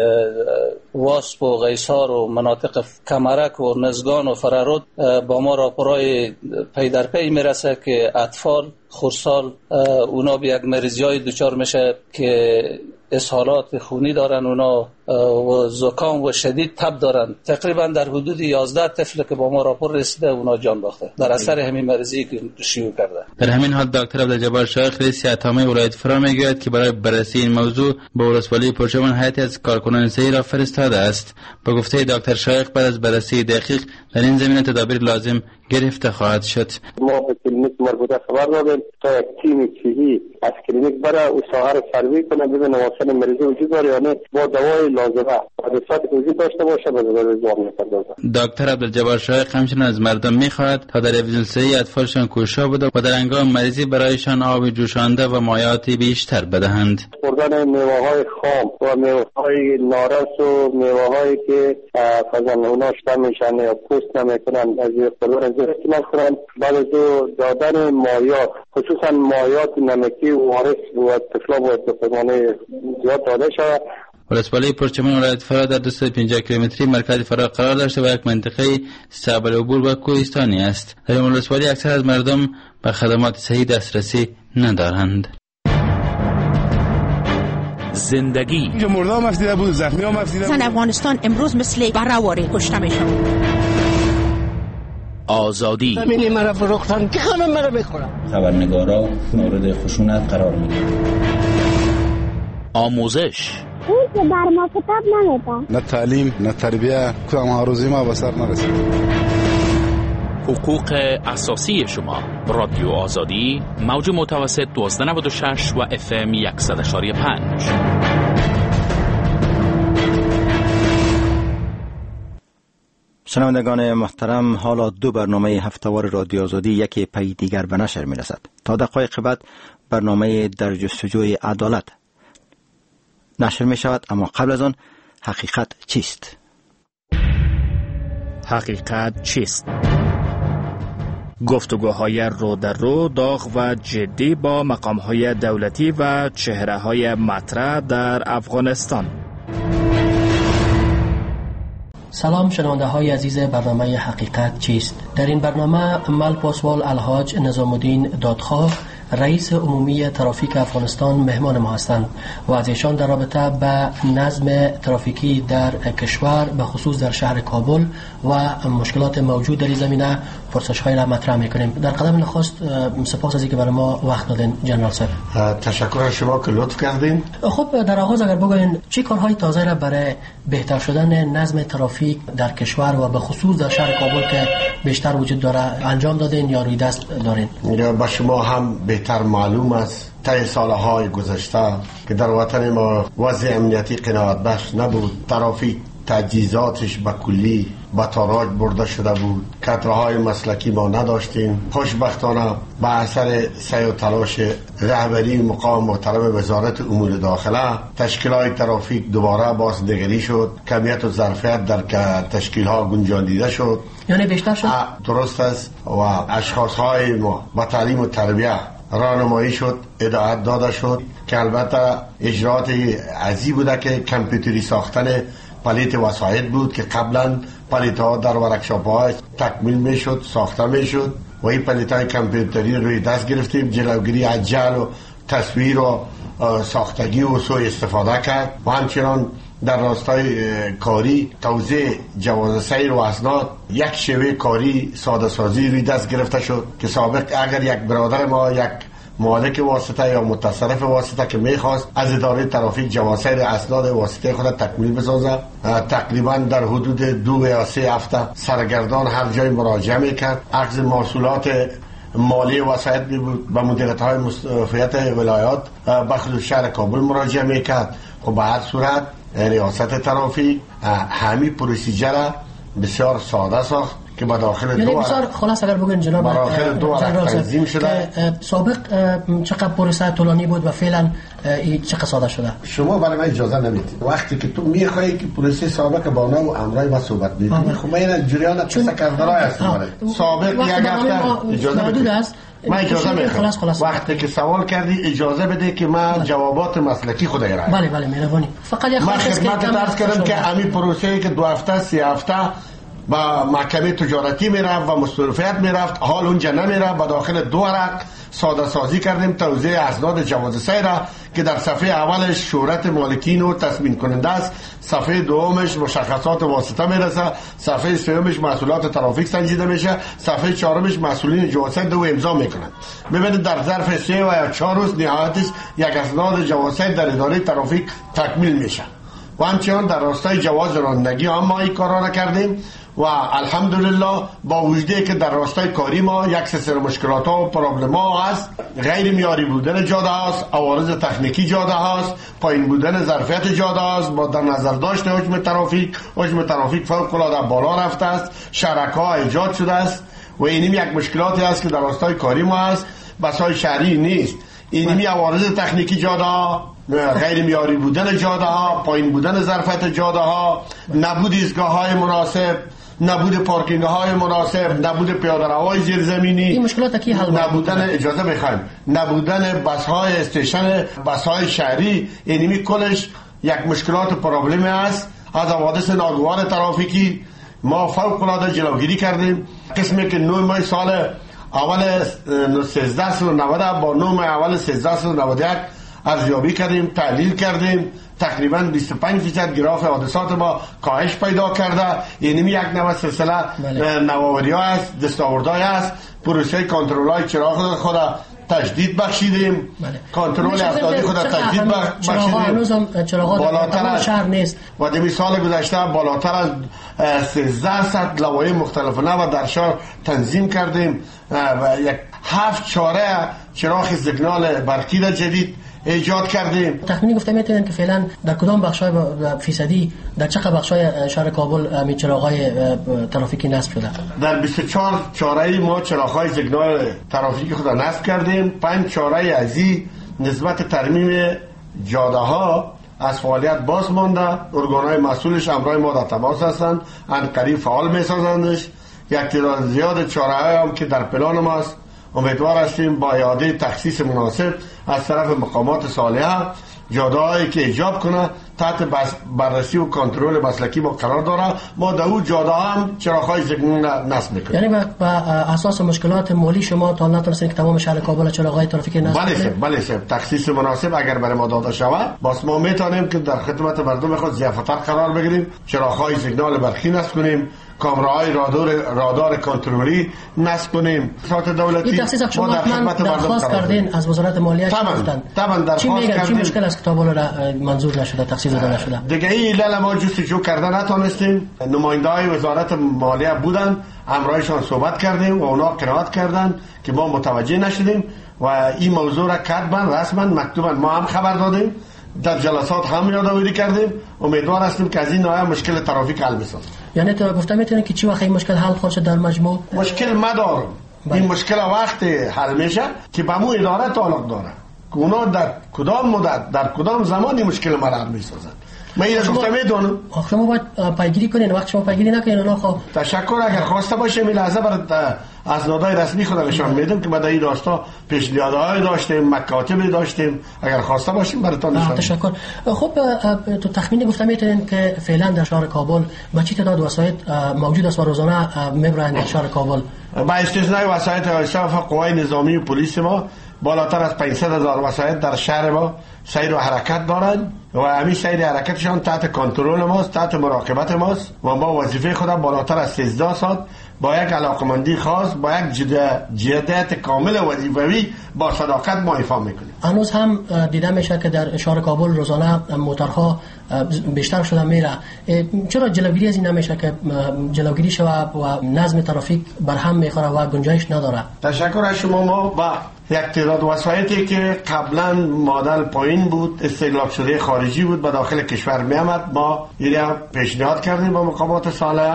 واسپ و غیسار و مناطق کمرک و نزگان و فرارود با ما راپورای پی در پی میرسه که اطفال خردسال اونا به یک مریضی های دچار میشه که اسهالات خونی دارن، اونا و زکام و شدید تب دارن. تقریبا در حدود یازده طفل که با ما راپور رسیده اونا جان باخته در اثر همین مریضی که شیوع کرده. در همین حال دکتر عبدالجبار شایخ رئیس اتامه ولایت فرا میگوید که برای بررسی این موضوع به ولسوالی پرچمن هیئتی از کارکنان صحی را فرستاده است. به گفته دکتر شایخ بعد از بررسی دقیق در این زمینه تدابیر لازم گرفته خواهد شد. ما به کلینیک مربوطه خبر دادیم تا یک تیم صحی از کلینیک بره او ساحه را سروی کنه ببینه واصل مریضی وجود داره یا نه، با دوای لازمه حادثات وجود داشته باشه به ضرر میپردازه. دکتر عبدالجبار شایخ همچنین از مردم میخواهد تا در رویزن صحی اطفالشان کوشا بده و در هنگام مریضی برایشان آب جوشانده و مایعاتی بیشتر بدهند. خوردن میوه‌های خام و میوه‌های نارس و میوه‌هایی که فضل اوناش نمیشن یا پوست نمیکنن از خوردن زیر استعمال کنن. بعد از دادن مایعات خصوصا مایعات نمکی و وارث و طفلا باید به پیمانه زیاد داده شود. ولسوالی پرچمن ولایت فرا در دویست و پنجاه کیلومتری مرکز فرا قرار داشته و یک منطقه صعب العبور و کوهستانی است. در این ولسوالی اکثر از مردم به خدمات صحی دسترسی ندارند. زندگی. اینجا مرده هم افزیده بود، زخمی هم افزیده بود. زن افغانستان امروز مثل برهواری کشته میشن. آزادی. ببینی مرا فروختن که همه مرا بخورم. خبرنگارا مورد خشونت قرار میگیرن. آموزش. اون که در ما کتاب نمیده. نه تعلیم، نه تربیه، کدام آرزوی ما به سر نرسید. حقوق اساسی شما. رادیو آزادی، موج متوسط دوازده نود و شش و اف ام صد و پنج. شنوندگان محترم، حالا دو برنامه هفتهوار رادیو آزادی یکی پی دیگر به نشر می رسد. تا دقایق بعد برنامه در جستجوی عدالت نشر می شود، اما قبل از آن حقیقت چیست؟ حقیقت چیست؟ گفتگوهای رو در رو، داغ و جدی با مقامهای دولتی و چهره‌های مطرح در افغانستان. سلام شنونده های عزیز برنامه حقیقت چیست؟ در این برنامه مل پاسوال الحاج نظام الدین دادخواه رئیس عمومی ترافیک افغانستان مهمان ما هستند و از ایشان در رابطه به نظم ترافیکی در کشور به خصوص در شهر کابل و مشکلات موجود در این زمینه پرسش‌های را مطرح می‌کنیم. در قدم نخست سپاس از اینکه برای ما وقت دادین جنرال صاحب. تشکر از شما که لطف کردین. خب در آغاز اگر بگوین چه کارهای تازه را برای بهتر شدن نظم ترافیک در کشور و به خصوص در شهر کابل که بیشتر وجود داره انجام دادین یا روی دست دارین؟ با شما هم بهتر معلوم است طی سالهای گذشته که در وطن ما وضع امنیتی قناعت بخش نبود. ترافیک تجهیزاتش به کلی به تاراج برده شده بود. کادرهای مسلکی ما نداشتیم. خوشبختانه به اثر سعی و تلاش رهبری مقام محترم وزارت امور داخله تشکیلات ترافیک دوباره بازنگری شد. کمیت و ظرفیت در تشکیل‌ها گنجانیده شد. یعنی بیشتر شد؟ درست است و اشخاص‌های ما با تعلیم و تربیت راهنمایی شد، هدایت داده شد که البته اجرات عزیزی بوده که کامپیوتری ساختن پلیت وسایل بود که قبلا پلیت ها در ورکشاپ ها تکمیل می شد، ساخته می شد و این پلیت های کامپیوتری روی دست گرفتیم. جلوگیری از جعل و تصویر و ساختگی و سوء استفاده کرد و همچنان در راستای کاری توزیع جواز سیر و اسناد یک شیوه کاری ساده سازی روی دست گرفته شد که سابق اگر یک برادر ما یک مالک واسطه یا متصرف واسطه که میخواست از اداره ترافیک جواز سیر اسناد واسطه خود تکمیل بسازه، تقریبا در حدود دو یا سه هفته سرگردان هر جای مراجعه میکرد. اخذ محصولات مالی وسایل بود به مدیریت های مستوفیت ولایات بخصوص شهر کابل مراجعه میکرد. خب به هر صورت ریاست ترافیک همین پروسیجر بسیار ساده ساخت که با داخل دو یعنی بسیار خلاص اگر بگن جناب داخل دو تنظیم شده. سابق چقدر پروسه طولانی بود و فعلا چقدر ساده شده؟ شما برای من اجازه نمیدید وقتی که تو میخوایی که پروسه سابق با نام و امرای ما صحبت میکنی. خب من جریان قصه کردنای هستم. سابق یک هفته اجازه بدید. من اجازه میخوام وقتی که سوال کردی اجازه بده که من بله. جوابات مسلکی خود ارائه. بله بله مهربانی. فقط یک خواهش است که من درس کردم که همین پروسه که دو هفته سه هفته با محکمه تجارتی میرفت و مستوفیت میرفت، حال اونجا نمیره. با داخل دو ورق ساده سازی کردیم توزیع اسناد جواز سیر که در صفحه اولش شهرت مالکین و تصمیم کننده است، صفحه دومش مشخصات واسطه میرسه، صفحه سومش مسئولات ترافیک سنجیده میشه، صفحه چهارمش مسئولین جواز سیر دو امضا میکنن. ببینید در ظرف سه و یا چهار روز نهایتش یک اسناد جواز سیر در اداره ترافیک تکمیل میشه. و همچنان در راستای جواز رانندگی هم ما این کارا را کردیم و الحمدلله با وجودی که در راستای کاری ما یک سری مشکلات ها و پرابلم ها هست، غیر معیاری بودن جاده هاست، عوارض تکنیکی جاده هاست، پایین بودن ظرفیت جاده هاست، با در نظر داشت حجم ترافیک حجم ترافیک فوق العاده بالا رفته است، شرکه ها ایجاد شده است و اینم یک مشکلاتی است که در راستای کاری ما هست. بسای شهری نیست، اینمی عوارض تکنیکی جاده ها، غیر معیاری بودن جاده ها، پایین بودن ظرفیت جاده ها، نبود ایستگاه های مناسب، نبود پارکینگ های مناسب، نبود پیاده‌روهای زیرزمینی، این مشکلات کی حل نبودن اجازه بخوایم نبودن بس های استیشن بس های شهری، اینمی کلش یک مشکلات و پرابلمی است. از حوادث ناگوار ترافیکی ما فوق العاده جلوگیری کردیم. قسمی که نو ماه سال اول سیزده و نود با نو ماه اول سیزده و نود و یک ارزیابی کردیم، تحلیل کردیم. تقریبا بیست و پنج درصد گراف حادثات ما کاهش پیدا کرده. یعنی یک نوع سلسله نوآوری ها است، دستاوردهای است. پروسه کنترل های چراغ خود تجدید بخشیدیم. کنترل افزودی خود تجدید بخشیدیم. بالاتر از شهر نیست و در سال گذشته بالاتر از سیزده صد لوایح مختلفانه و در شهر تنظیم کردیم و یک هفت چاره چراغ سیگنال برقی را جدید ایجاد کردیم. تخمینی گفته میتونن که فعلا در کدام بخشای فیصدی در چه بخشای شهر کابل همین چراغ‌های ترافیکی نصب شده؟ در بیست و چهار چاره ما چراغ‌های سیگنال ترافیکی خود نصب کردیم. پنج چاره ازی نسبت ترمیم جاده‌ها از فعالیت باز مانده. ارگان‌های مسئولش امرای ما در تماس هستند، ان قریب فعال می‌سازندش. یک تعداد زیاد چاره‌های هم که در پلان ماست. امیدوار هستیم با اعاده تخصیص مناسب از طرف مقامات صالحه جاده‌هایی که ایجاب کنه تحت بررسی و کنترل مسلکی ما قرار داره. ما در اون جاده هم چراغ‌های سیگنال نصب میکنیم. یعنی با اساس مشکلات مالی شما تا نتونستین که تمام شهر کابل چراغ‌های ترافیکی نصب کنید؟ بله سر بله سر تخصیص مناسب اگر برای ما داده شود باز ما میتونیم که در خدمت مردم خود ضیافتر قرار بگیریم، چراغ‌های سیگنال برقی نصب کنیم، کامراهای رادار رادار کنترلی نصب کنیم. ساعت دولتی این تخصیص شما حتما درخواست کردین از وزارت مالیه؟ گفتن طبعا درخواست کردیم. چی مشکل است که تا بالا منظور نشده، تخصیص داده نشده؟ دیگه این لاله ما جستجو کردن نتونستیم. نماینده‌های وزارت مالیه بودن، امرایشان صحبت کردیم و اونا قرائت کردن که ما متوجه نشدیم و این موضوع را کتبا رسما مکتوبا ما هم خبر دادیم، در جلسات هم یادآوری کردیم. امیدوار هستیم که از این نوع مشکل ترافیک حل بشه. یعنی تو گفته میتونه که چی وقت این مشکل حل خودش در مجموع؟ مشکل مدار این مشکل وقت حل میشه که به مو اداره تعلق داره که اونا در کدام مدت در کدام زمانی مشکل ما حل میسازن. من این گفته میدونم شما باید پیگیری کنین، وقت شما پیگیری نکنین اونا خب تشکر. اگر خواسته باشه می لحظه برای اسنادهای رسمی خود نشان میدم که بعد این داشتا پیشنهادهای داشتیم، مکاتبی داشتیم، اگر خواسته باشیم براتون نشان. تشکر. خب تو تخمینی گفته میتونین که فعلا در شهر کابل با چی تعداد وسایل موجود است و روزانه میبرند در شهر کابل؟ با استثنای وسایل اشراف قوای نظامی و پلیس ما بالاتر از پانصد هزار وسایل در شهر ما سیر و حرکت دارند و همین سیر حرکتشان تحت کنترل ماست، تحت مراقبت ماست و ما وظیفه خود بالاتر از سیزده ساعت با یک علاقمندی خاص، با یک جدیت کامل وظیفوی با صداقت ما ایفا میکنیم. هنوز هم دیده میشه که در شهر کابل روزانه موتورها بیشتر شده میره. چرا جلوگیری از این نمیشه که جلوگیری شود و نظم ترافیک برهم میخوره و گنجایش نداره؟ تشکر از شما. ما با یک تعداد وسایلی که قبلا مدل پایین بود، استهلاک شده خارجی بود، به داخل کشور می آمد، ما اینو پیشنهاد کردیم با مقامات صالحه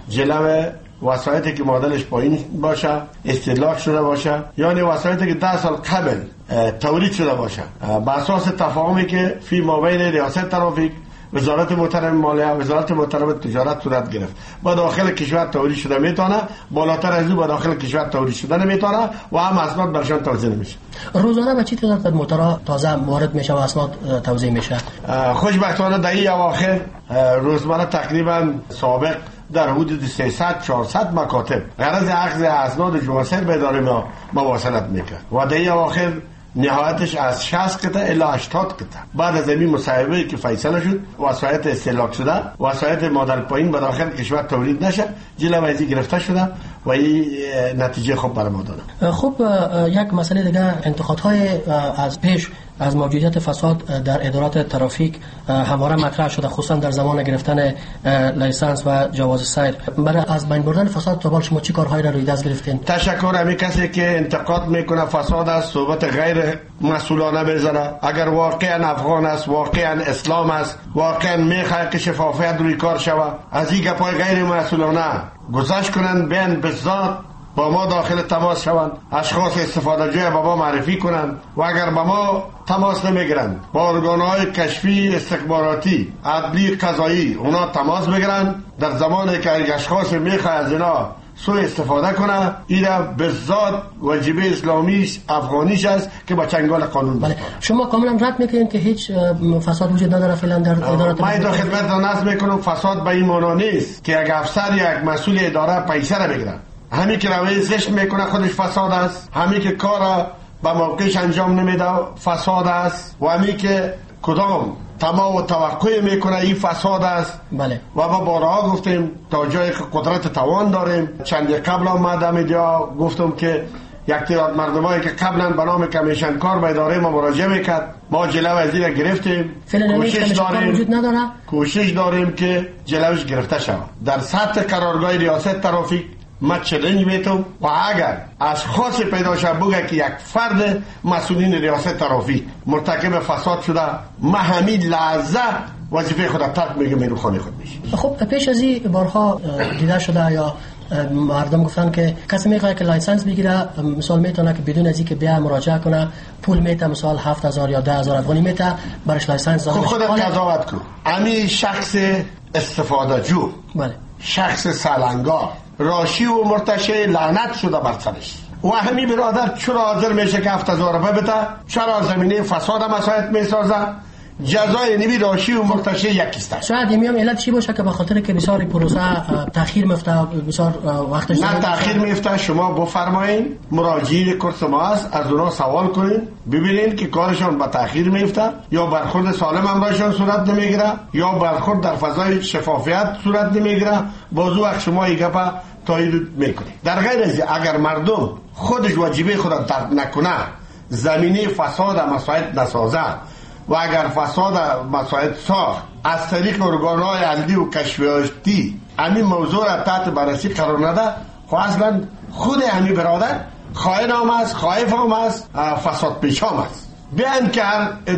جلو وسایلی که مدلش پایین باشه، استهلاک شده باشه، یعنی وسایلی که ده سال قبل تولید شده باشه، بر اساس تفاهمی که فی مابین ریاست ترافیک، وزارت محترم مالیه، وزارت محترم تجارت صورت گرفت. با داخل کشور تولید شده میتونه، بالاتر از او با داخل کشور تولید شده نمیتونه و هم اسناد برشان توزیع نمیشه. روزانه به چی تعداد موتورها تازه وارد میشه و اسناد توزیع میشه؟ خوشبختانه در این اواخر روزانه تقریبا سابق در حدود سیصد چهارصد مکاتب غرض اخذ اسناد جواسر به اداره ما مواصلت میکرد و در این اواخر نهایتش از شصت قطعه الی هشتاد قطعه بعد از این مصاحبه‌ای که فیصله شد وسایل استهلاک شده، وسایل مدل پایین به داخل کشور تولید نشه، جلوه از این گرفته شده و این نتیجه خوب برای ما داده. خب یک مسئله دیگه، انتقادهای از پیش از موجودیت فساد در ادارات ترافیک همواره مطرح شده، خصوصا در زمان گرفتن لیسانس و جواز سیر. برای از بین بردن فساد تا شما چی کارهایی را روی دست گرفتین؟ تشکر. همین کسی که انتقاد میکنه فساد است صحبت غیر مسئولانه میزنه. اگر واقعا افغان است، واقعا اسلام است، واقعا میخواد که شفافیت روی کار شود، از این گپای غیر مسئولانه گذشت کنن، بیان به ذات با ما داخل تماس شوند، اشخاص استفاده جوی با ما معرفی کنند و اگر با ما تماس نمیگیرند با ارگانهای کشفی استخباراتی عدلی قضایی اونا تماس بگیرند، در زمانی که اشخاص میخواه از اینا سوء استفاده کنه، اینا به ذات واجبه اسلامیش افغانیش است که با چنگال قانون بله. شما کاملا رد میکنید که هیچ فساد وجود نداره فعلا در اداره؟ من در خدمتتون عرض میکنم فساد به این معنا نیست که یک افسر یک مسئول اداره پیسه را بگیره. همین که روی زشت میکنه خودش فساد است، همین که کار به موقعش انجام نمیده فساد است و همی که کدام تمام و توقع میکنه این فساد است. بله. و ما بارها گفتیم تا جایی که قدرت توان داریم. چندی قبل آمده میدیا گفتم که یک تعداد مردمایی که قبلا به نام کمیشن کار به اداره ما مراجعه میکرد، ما جلو از این گرفتیم. کوشش داریم وجود نداره. کوشش داریم که جلوش گرفته شود. در سطح قرارگاه ریاست ترافیک ما چلنج میتم و اگر از خاص پیدا شد بگه که یک فرد مسئولین ریاست ترافیک مرتکب فساد شده، ما همین لحظه وظیفه خود ترک میگه میرو خانه خود میشه. خب پیش از این بارها دیده شده یا مردم گفتن که کسی میخواد که لایسنس بگیره، مثال میتونه که بدون از اینکه بیا مراجعه کنه پول میته، مثال هفت هزار یا ده هزار افغانی میته برش لایسنس. خب خودت قضاوت کن. امی شخص استفاده جو، بله، شخص سالنگار، راشی و مرتشی لعنت شده بر سرش و همی برادر چرا حاضر میشه که هفت هزار روپه بده؟ چرا زمینه فساد مسایت میسازه؟ جزای نبی راشی و مرتشی یکیست. شاید میام علت چی باشه که به خاطر که بسیار پروسه تاخیر میفته، بسیار وقتش نه تاخیر میفته. شما بفرمایین مراجعین کورس ما است، از اونها سوال کنین ببینین که کارشان با تاخیر میفته یا برخورد سالم امرایشان صورت نمیگیره یا برخورد در فضای شفافیت صورت نمیگیره. بازو وقت شما این گپا تایید میکنید. در غیر از اگر مردم خودش واجبه خود درک نکنه، زمینه فساد مسایت نسازه و اگر فساد مسایت ساخت از طریق ارگانهای عدلی و کشفیاشتی همین موضوع را تحت بررسی قرار نده، خب اصلا خود همین برادر خائن هم است، خائف هم است، فساد پیش هم است. بیان که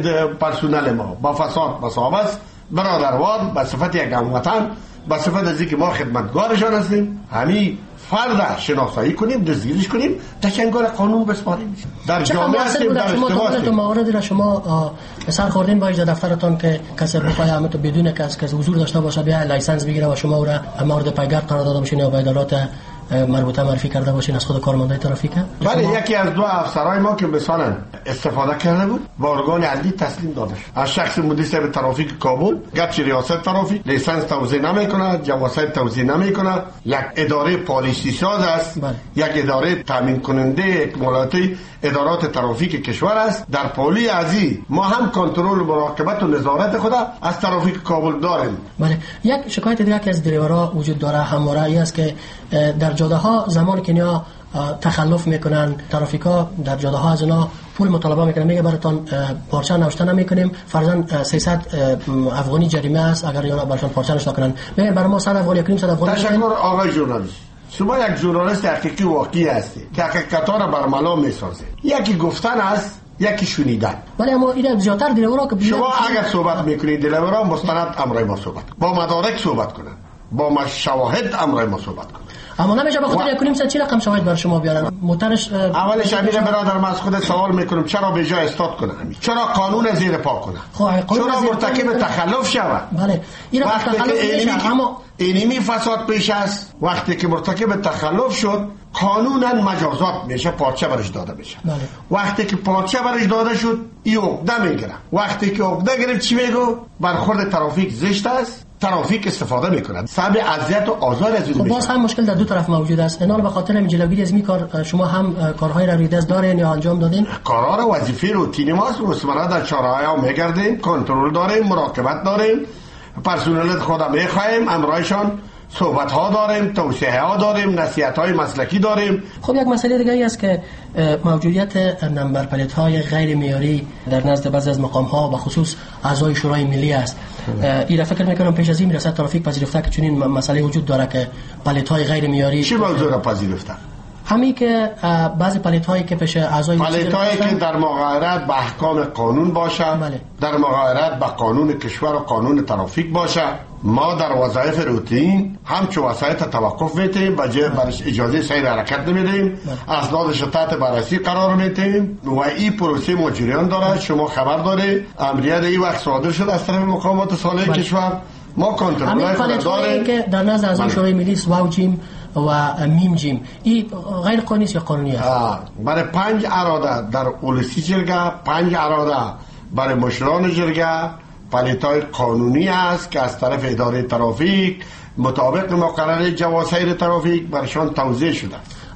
پرسونل ما با فساد مصاب است، برادروان به صفت یک هموطن، به صفت از اینکه ما خدمتگارشان هستیم، همین فرد شناسایی کنیم، دستگیرش کنیم، تا چنگال قانون بسپاریم. در جامعه هستیم، در اشتباه تو موارد را شما سر خوردین با اجازه دفترتان که کسی بخواه همه تو بدون کس که حضور داشته باشه بیا لایسنس بگیره و شما او را مورد پایگرد قرار داده باشین یا به ادارات مربوطه معرفی کرده باشین از خود کارمنده ترافیک؟ بله، یکی از دو افسرای ما که مثلا استفاده کرده بود با ارگان عدلی تسلیم داده شد. از شخص مدیر صاحب ترافیک کابل، گرچه ریاست ترافیک لیسانس توزیع نمیکنه، جواز توزیع نمیکنه، یک اداره پالیسی ساز است، بله. یک اداره تامین کننده اکمالاتی ادارات ترافیک کشور است. در پالی ازی ما هم کنترل و مراقبت و نظارت خود از ترافیک کابل داریم. بله، یک شکایت دیگه که از دریورها وجود داره همواره ای است که در جاده ها زمان که نیا تخلف میکنن، ترافیکا در جاده ها از اونا پول مطالبه میکنن، میگه براتون پارچه نوشته نمیکنیم، فرضاً سیصد افغانی جریمه است اگر یا براتون پارچه نوشته کنن، میگه برای ما صد افغانی کنیم، صد افغانی. تشکر آقای ژورنالیست. شما یک ژورنالیست حقیقی واقعی هستی که حقیقت‌ها را برملا میسازه. یکی گفتن است، یکی شنیدن. ولی اما اینا زیاتر دلورا که شما اگر صحبت میکنید دلورا مستند امر ما صحبت با مدارک صحبت کنن، با شواهد امر ما صحبت کنن. اما نمیشه بخاطر یک کنیم چی رقم شواهد بر شما بیارن؟ موترش اولش امیر برادر من از خودت سوال میکنم چرا به جای استاد کنه؟ چرا قانون زیر پا کنه؟ چرا مرتکب تخلف شود؟ بله، این تخلف میشه اما اینمی فساد پیش است. وقتی که مرتکب تخلف شد قانونا مجازات میشه، پارچه برش داده میشه. بله. وقتی که پارچه برش داده شد ای عقده میگیره. وقتی که عقده گرفت چی میگو؟ برخورد ترافیک زشت است، ترافیک استفاده میکنند، سبب اذیت و آزار از این خب باز هم مشکل در دو طرف موجود است. اینا به خاطر جلوگیری از این کار شما هم کارهای را روی دست دارین یا انجام دادین؟ کارها را وظیفه روتینی ماست، روزمره در چهارراه میگردیم، کنترل داریم، مراقبت داریم، پرسنل خود میخوایم، امرایشان صحبت ها داریم، توصیه ها داریم، نصیحت های مسلکی داریم. خب یک مسئله دیگه ای است که موجودیت نمبر پلیت های غیر معیاری در نزد بعضی از مقام ها و خصوص اعضای شورای ملی است. این فکر میکنم پیش از این ریاست ترافیک پذیرفته که چنین مسئله وجود داره که پلیت های غیر معیاری. چه موضوع را پذیرفته؟ همین که بعضی پلیت هایی که پیش اعضای پلیت هایی که در مغایرت به احکام قانون باشه، بله. در مغایرت به قانون کشور و قانون ترافیک باشه، ما در وظایف روتین همچو وسایط توقف میتیم، بجای برش اجازه سیر حرکت نمیدیم، اسنادش تحت بررسی قرار میتیم و این پروسه مجریان داره. شما خبر داره امریت این وقت صادر شد از طرف مقامات صالح بله. کشور. ما کنترل خود داریم که در نزد اعضای شورای ملی سواو جیم و میم جیم این غیر قانونی است یا قانونی است؟ برای پنج اراده در اولسی جرگه، پنج اراده برای مشران جرگه پلیتای قانونی است که از طرف اداره ترافیک مطابق مقرره جواز سیر ترافیک برشان توزیع شده.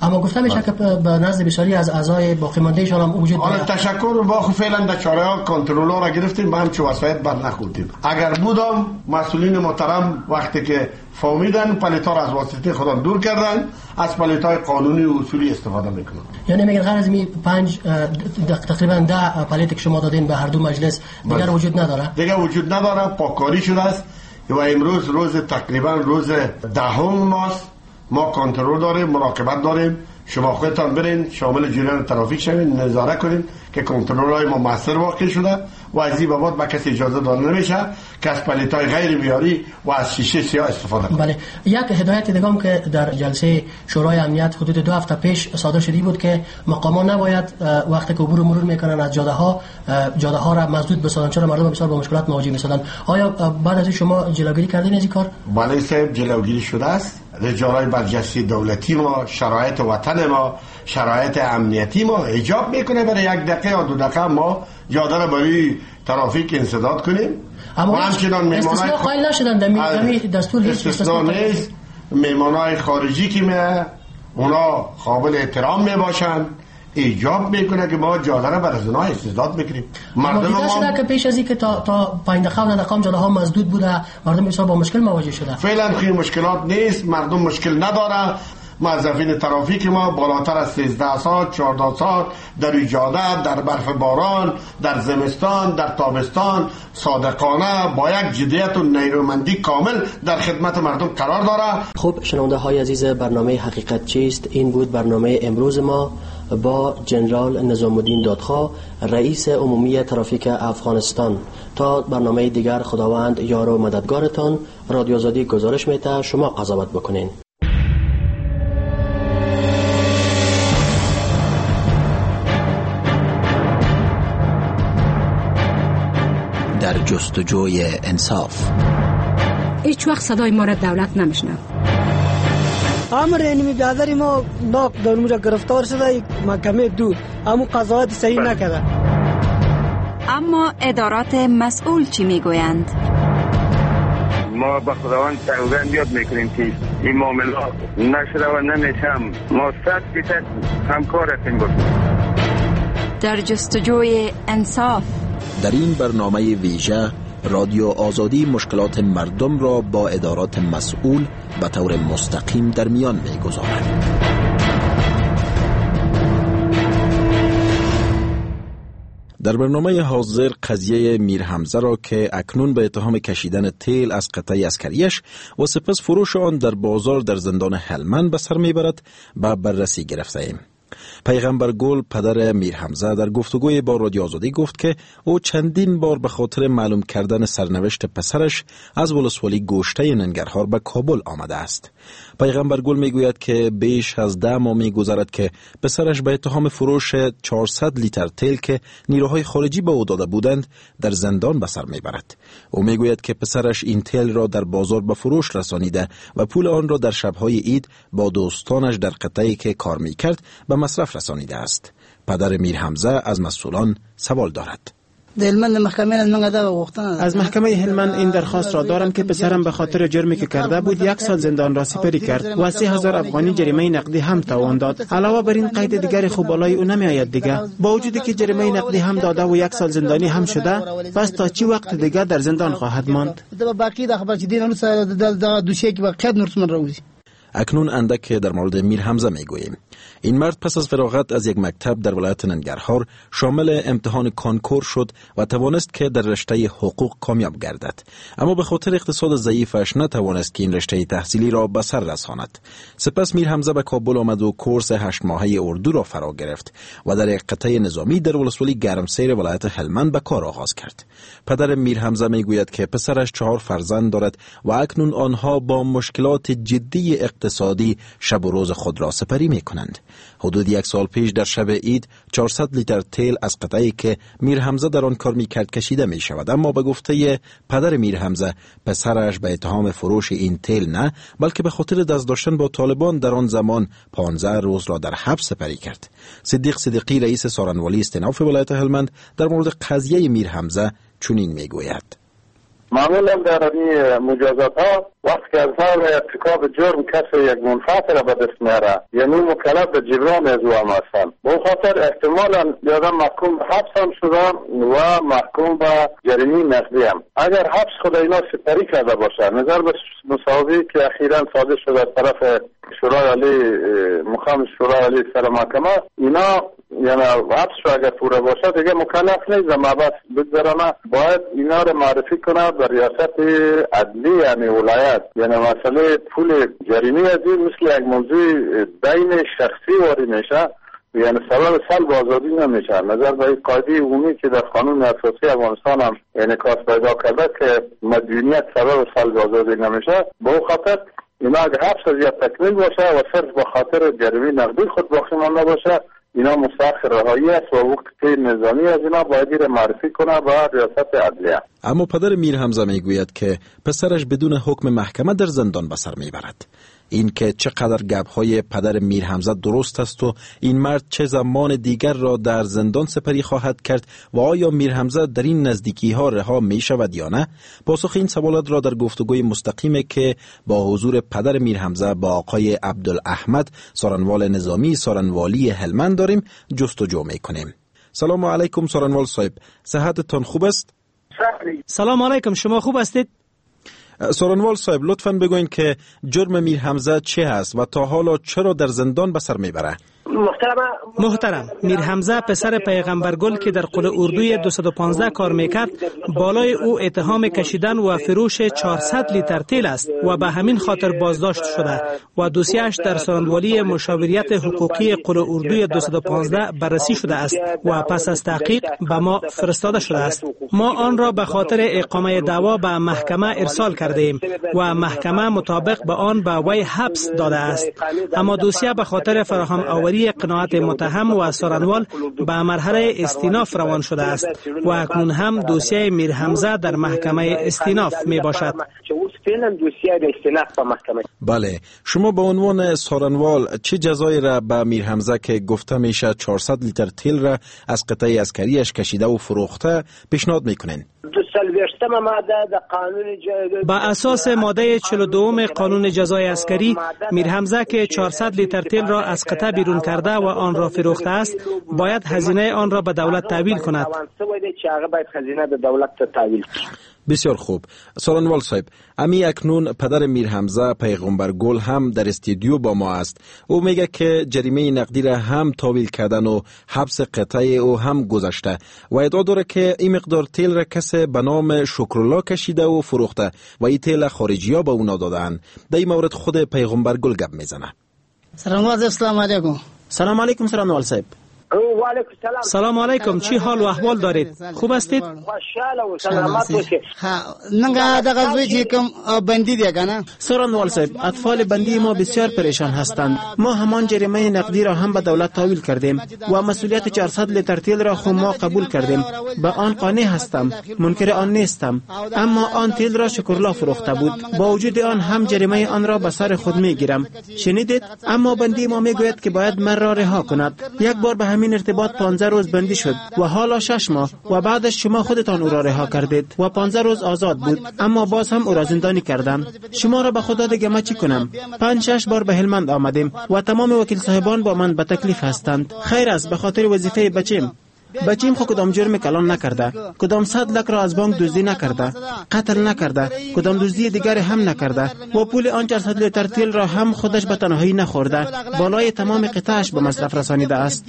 اما گفته میشه که به نزد بسیاری از اعضای باقی ماندهشان هم وجود داره. حالا تشکر با خو فعلا در چاره ها کنترل ها را گرفتیم، با هم چه وسایت بر نخوردیم. اگر بودم مسئولین محترم وقتی که فهمیدن پلیتا را از واسطه خودم دور کردن، از پلیتای قانونی و اصولی استفاده میکنن. یعنی میگن غیر از می پنج تقریبا ده پلیت که شما دادین به هر دو مجلس دیگر وجود نداره؟ دیگر وجود نداره، پاکاری شده است و امروز روز تقریبا روز دهم ماست. ما کنترل داریم، مراقبت داریم. شما خودتان برین شامل جریان ترافیک شوین، نظارت کنین که کنترل های ما موثر واقع شده و از این بابت به کسی اجازه داده نمیشه که از پلیتای غیر معیاری و از شیشه سیاه استفاده کنه. بله، یک هدایت دیگه هم که در جلسه شورای امنیت حدود دو هفته پیش صادر شده بود که مقامان نباید وقتی که عبور و مرور میکنن از جاده ها جاده ها را مسدود بسازن، چون مردم بسیار با مشکلات مواجه میشدن. آیا بعد از شما جلوگیری کردین از این کار؟ بله صاحب، جلوگیری شده است. رجالای برجسته دولتی ما، شرایط وطن ما، شرایط امنیتی ما ایجاب میکنه برای یک دقیقه یا دو دقیقه ما جاده را برای ترافیک انسداد کنیم. اما همچنان استثناء قائل نشدن در می دستور هیچ استثناء نیست. میمانای خارجی که می اونا قابل احترام می باشن، ایجاب میکنه که ما جاده را بر زنا استعداد بکنیم. مردم ما شده که پیش از این که تا تا پنج دقیقه و دقیقه جاده ها مسدود بوده، مردم بسیار با مشکل مواجه شده. فعلا خیلی مشکلات نیست، مردم مشکل نداره. موظفین ترافیک ما بالاتر از سیزده ساعت چهارده ساعت در جاده، در برف باران، در زمستان، در تابستان صادقانه با یک جدیت و نیرومندی کامل در خدمت مردم قرار داره. خب شنونده های عزیز، برنامه حقیقت چیست این بود برنامه امروز ما با جنرال نظام الدین دادخواه، رئیس عمومی ترافیک افغانستان. تا برنامه دیگر خداوند یار و مددگارتان. رادیو آزادی گزارش میده شما قضاوت بکنین. در جستجوی انصاف. هیچ وقت صدای ما را دولت نمیشنه. امر اینمی برادری ما ناق در اونجا گرفتار شده، محکمه دو اما قضاوت صحیح نکرده. اما ادارات مسئول چی میگویند؟ ما به خداوند سوگند یاد میکنیم که این معاملات نشده و نمیشم. ما صد فیصد همکار هستیم. در جستجوی انصاف. در این برنامه ویژه رادیو آزادی مشکلات مردم را با ادارات مسئول به طور مستقیم در میان میگذارد. در برنامه حاضر قضیه میر حمزه را که اکنون به اتهام کشیدن تیل از قطعه عسکریش و سپس فروش آن در بازار در زندان هلمند به سر میبرد به بررسی گرفته ایم. پیغمبر گل پدر میر حمزه در گفتگوی با رادیو آزادی گفت که او چندین بار به خاطر معلوم کردن سرنوشت پسرش از ولسوالی گوشته ننگرهار به کابل آمده است. پیغمبر گل میگوید که بیش از ده ماه میگذرد که پسرش به اتهام فروش چهارصد لیتر تیل که نیروهای خارجی به او داده بودند در زندان به سر میبرد. او میگوید که پسرش این تیل را در بازار به فروش رسانیده و پول آن را در شبهای عید با دوستانش در قطعی که کار میکرد به مصرف رسانیده است. پدر میر حمزه از مسئولان سوال دارد. از محکمه هلمند این درخواست را دارم که پسرم به خاطر جرمی که کرده بود یک سال زندان را سپری کرد و سه هزار افغانی جریمه نقدی هم توان داد. علاوه بر این قید دیگری خوب بالای او نمی آید دیگه. با وجودی که جریمه نقدی هم داده و یک سال زندانی هم شده، پس تا چی وقت دیگه در زندان خواهد ماند؟ اکنون اندک در مورد میر حمزه میگوییم. این مرد پس از فراغت از یک مکتب در ولایت ننگرهار شامل امتحان کانکور شد و توانست که در رشته حقوق کامیاب گردد، اما به خاطر اقتصاد ضعیفش نتوانست که این رشته تحصیلی را به سر رساند. سپس میر حمزه به کابل آمد و کورس هشت ماهه اردو را فرا گرفت و در یک قطعه نظامی در ولسوالی گرمسیر ولایت هلمند به کار آغاز کرد. پدر میر حمزه میگوید که پسرش چهار فرزند دارد و اکنون آنها با مشکلات جدی اقتصادی شب و روز خود را سپری میکنند. حدود یک سال پیش در شب عید چهارصد لیتر تیل از قطعی که میر حمزه در آن کار میکرد کشیده می شود، اما به گفته پدر میر حمزه پسرش به اتهام فروش این تیل نه، بلکه به خاطر دست داشتن با طالبان در آن زمان پانزده روز را در حبس سپری کرد. صدیق صدیقی رئیس سارنوالی استناف ولایت هلمند در مورد قضیه میر حمزه چنین میگوید. معمولا در این مجازات ها وقتی که از حال ارتکاب جرم کسی یک منفعت را به دست میاره یعنی مکلف به جبران از او هم هستن. به خاطر احتمالا یادم محکوم به حبس هم شده و محکوم به جریمه نقدی هم. اگر حبس خود اینا سپری کرده باشه نظر به مصوبه‌ای که اخیراً صادر شده از طرف شورای عالی مقام شورای عالی سر محکمه، اینا یعنی حبس رو اگر پوره باشه دیگه مکلف نیست و مباحث بگذارانه باید اینا رو معرفی کنه به ریاست عدلی یعنی ولایت. یعنی مسئله پول جریمه از این مثل یک موضوع بین شخصی واری میشه یعنی سبب سلب آزادی نمیشه. نظر به این قاعده عمومی که در قانون اساسی افغانستان هم یعنی کاس پیدا کرده که مدیونیت سبب سلب آزادی نمیشه. به خاطر اینا اگر حبس از یک تکمیل باشه و صرف به خاطر جریمه نقدی خود باقی مانده باشه اینا مستحق رهایی است و وقت نظامی از اینا باید را معرفی کنه با ریاست عدلیه. اما پدر میر حمزه میگوید که پسرش بدون حکم محکمه در زندان به سر میبرد. این که چقدر گپ‌های پدر میر حمزه درست است و این مرد چه زمان دیگر را در زندان سپری خواهد کرد و آیا میر حمزه در این نزدیکی ها رها می شود یا نه؟ پاسخ این سوالات را در گفتگوی مستقیمی که با حضور پدر میر حمزه با آقای عبدالاحمد سارنوال نظامی سارنوالی هلمند داریم جستجو میکنیم. سلام علیکم سارنوال صاحب، صحتتان خوب است؟ سلام علیکم، شما خوب هستید؟ سارنوال صاحب لطفاً بگوین که جرم میر حمزه چه هست و تا حالا چرا در زندان به سر میبره؟ محترم، میر حمزه پسر پیغمبر گل که در قل اردوی دویست و پانزده کار میکرد بالای او اتهام کشیدن و فروش چهارصد لیتر تیل است و به همین خاطر بازداشت شده و دوسیه‌اش در سارنوالی مشاوریت حقوقی قل اردوی دویست و پانزده بررسی شده است و پس از تحقیق به ما فرستاده شده است. ما آن را به خاطر اقامه دعوا به محکمه ارسال کردیم و محکمه مطابق به آن به وی حبس داده است، اما دوسیه به خاطر فراهم آوری قناعت متهم و سارنوال به مرحله استیناف روان شده است و اکنون هم دوسیه میر حمزه در محکمه استیناف می باشد. بله، شما به عنوان سارنوال چه جزایی را به میر حمزه که گفته میشه چهارصد لیتر تیل را از قطعه عسکریش کشیده و فروخته پیشنهاد میکنین؟ با اساس ماده چهل و دو قانون جزای عسکری میر حمزه که چهارصد لیتر تیل را از قطعه بیرون کرده و آن را فروخته است باید هزینه آن را به دولت تحویل کند. بسیار خوب. سارنوال صاحب، امی اکنون پدر میر حمزه پیغمبر گل هم در استودیو با ما است. او میگه که جریمه نقدی را هم تحویل کردن و حبس قطعه او هم گذشته و ادعا داره که این مقدار تیل را کسی به نام شکرالله کشیده و فروخته و این تیل خارجی ها به اونا دادن. در این مورد خود پیغمبر گل گپ میزنه. سلام السلام علیکم. سلام علیکم سارنوال صاحب. سلام علیکم، چی حال و احوال دارید؟ خوب هستید؟ ننگا دغه زوی چې کوم بندي دی کنه. سارنوال صاحب، اطفال بندی ما بسیار پریشان هستند. ما همان جریمه نقدی را هم به دولت تحویل کردیم و مسئولیت چهارصد لیتر تیل را خود ما قبول کردیم. به آن قانع هستم، منکر آن نیستم، اما آن تیل را شکرالله فروخته بود. با وجود آن هم جریمه آن را به سر خود میگیرم. شنیدید؟ اما بندی ما میگوید که باید من را رها کند. یک بار به همین ارتباط پانزده روز بندی شد و حالا شش ماه و بعدش شما خودتان او را رها کردید و پانزده روز آزاد بود، اما باز هم او را زندانی کردند. شما را به خدا دیگه ما چی کنم؟ پنج شش بار به هلمند آمدیم و تمام وکیل صاحبان با من به تکلیف هستند. خیر است، به خاطر وظیفه بچیم. بچیم خود کدام جرم کلان نکرده، کدام صد لک را از بانک دزدی نکرده، قتل نکرده، کدام دزدی دیگر هم نکرده و پول آن چهارصد لیتر تیل را هم خودش به تنهایی نخورده، بالای تمام قطعش به مصرف رسانیده است.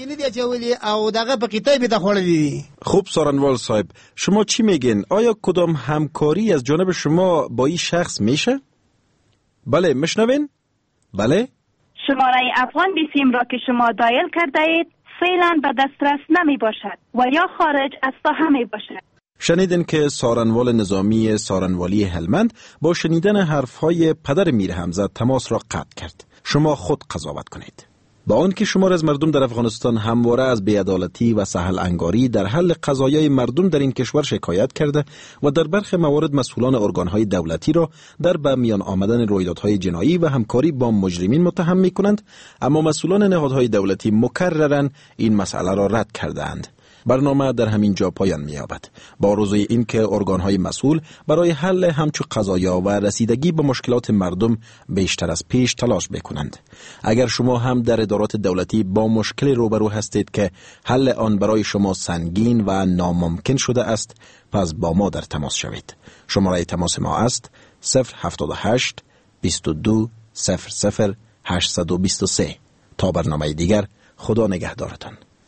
خوب سارنوال صاحب، شما چی میگین؟ آیا کدام همکاری از جانب شما با این شخص میشه؟ بله، مشنوین؟ بله؟ شماره افغان بیسیم را که شما دایل کرده اید فعلا به دسترس نمی باشد و یا خارج از ساحه می باشد. شنیدین که سارنوال نظامی سارنوالی هلمند با شنیدن حرفهای پدر میر حمزه تماس را قطع کرد. شما خود قضاوت کنید. با آنکه شمار از مردم در افغانستان همواره از بی‌عدالتی و سهل انگاری در حل قضایای مردم در این کشور شکایت کرده و در برخی موارد مسئولان ارگانهای دولتی را در به میان آمدن رویدادهای جنایی و همکاری با مجرمین متهم می‌کنند، اما مسئولان نهادهای دولتی مکرراً این مسئله را رد کردند. برنامه در همین جا پایان می‌یابد. با آرزوی این که ارگان‌های مسئول برای حل همچو قضایا و رسیدگی به مشکلات مردم بیشتر از پیش تلاش بکنند. اگر شما هم در ادارات دولتی با مشکل روبرو هستید که حل آن برای شما سنگین و ناممکن شده است، پس با ما در تماس شوید. شماره تماس ما است صفر هفتاد و هشت بیست و دو صفر صفر هشتصد و بیست و سه. تا برنامه دیگر، خدا نگهدارتان.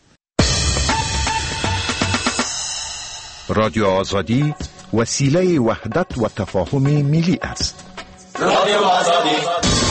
رادیو آزادی وسیله وحدت و تفاهم ملی است. رادیو آزادی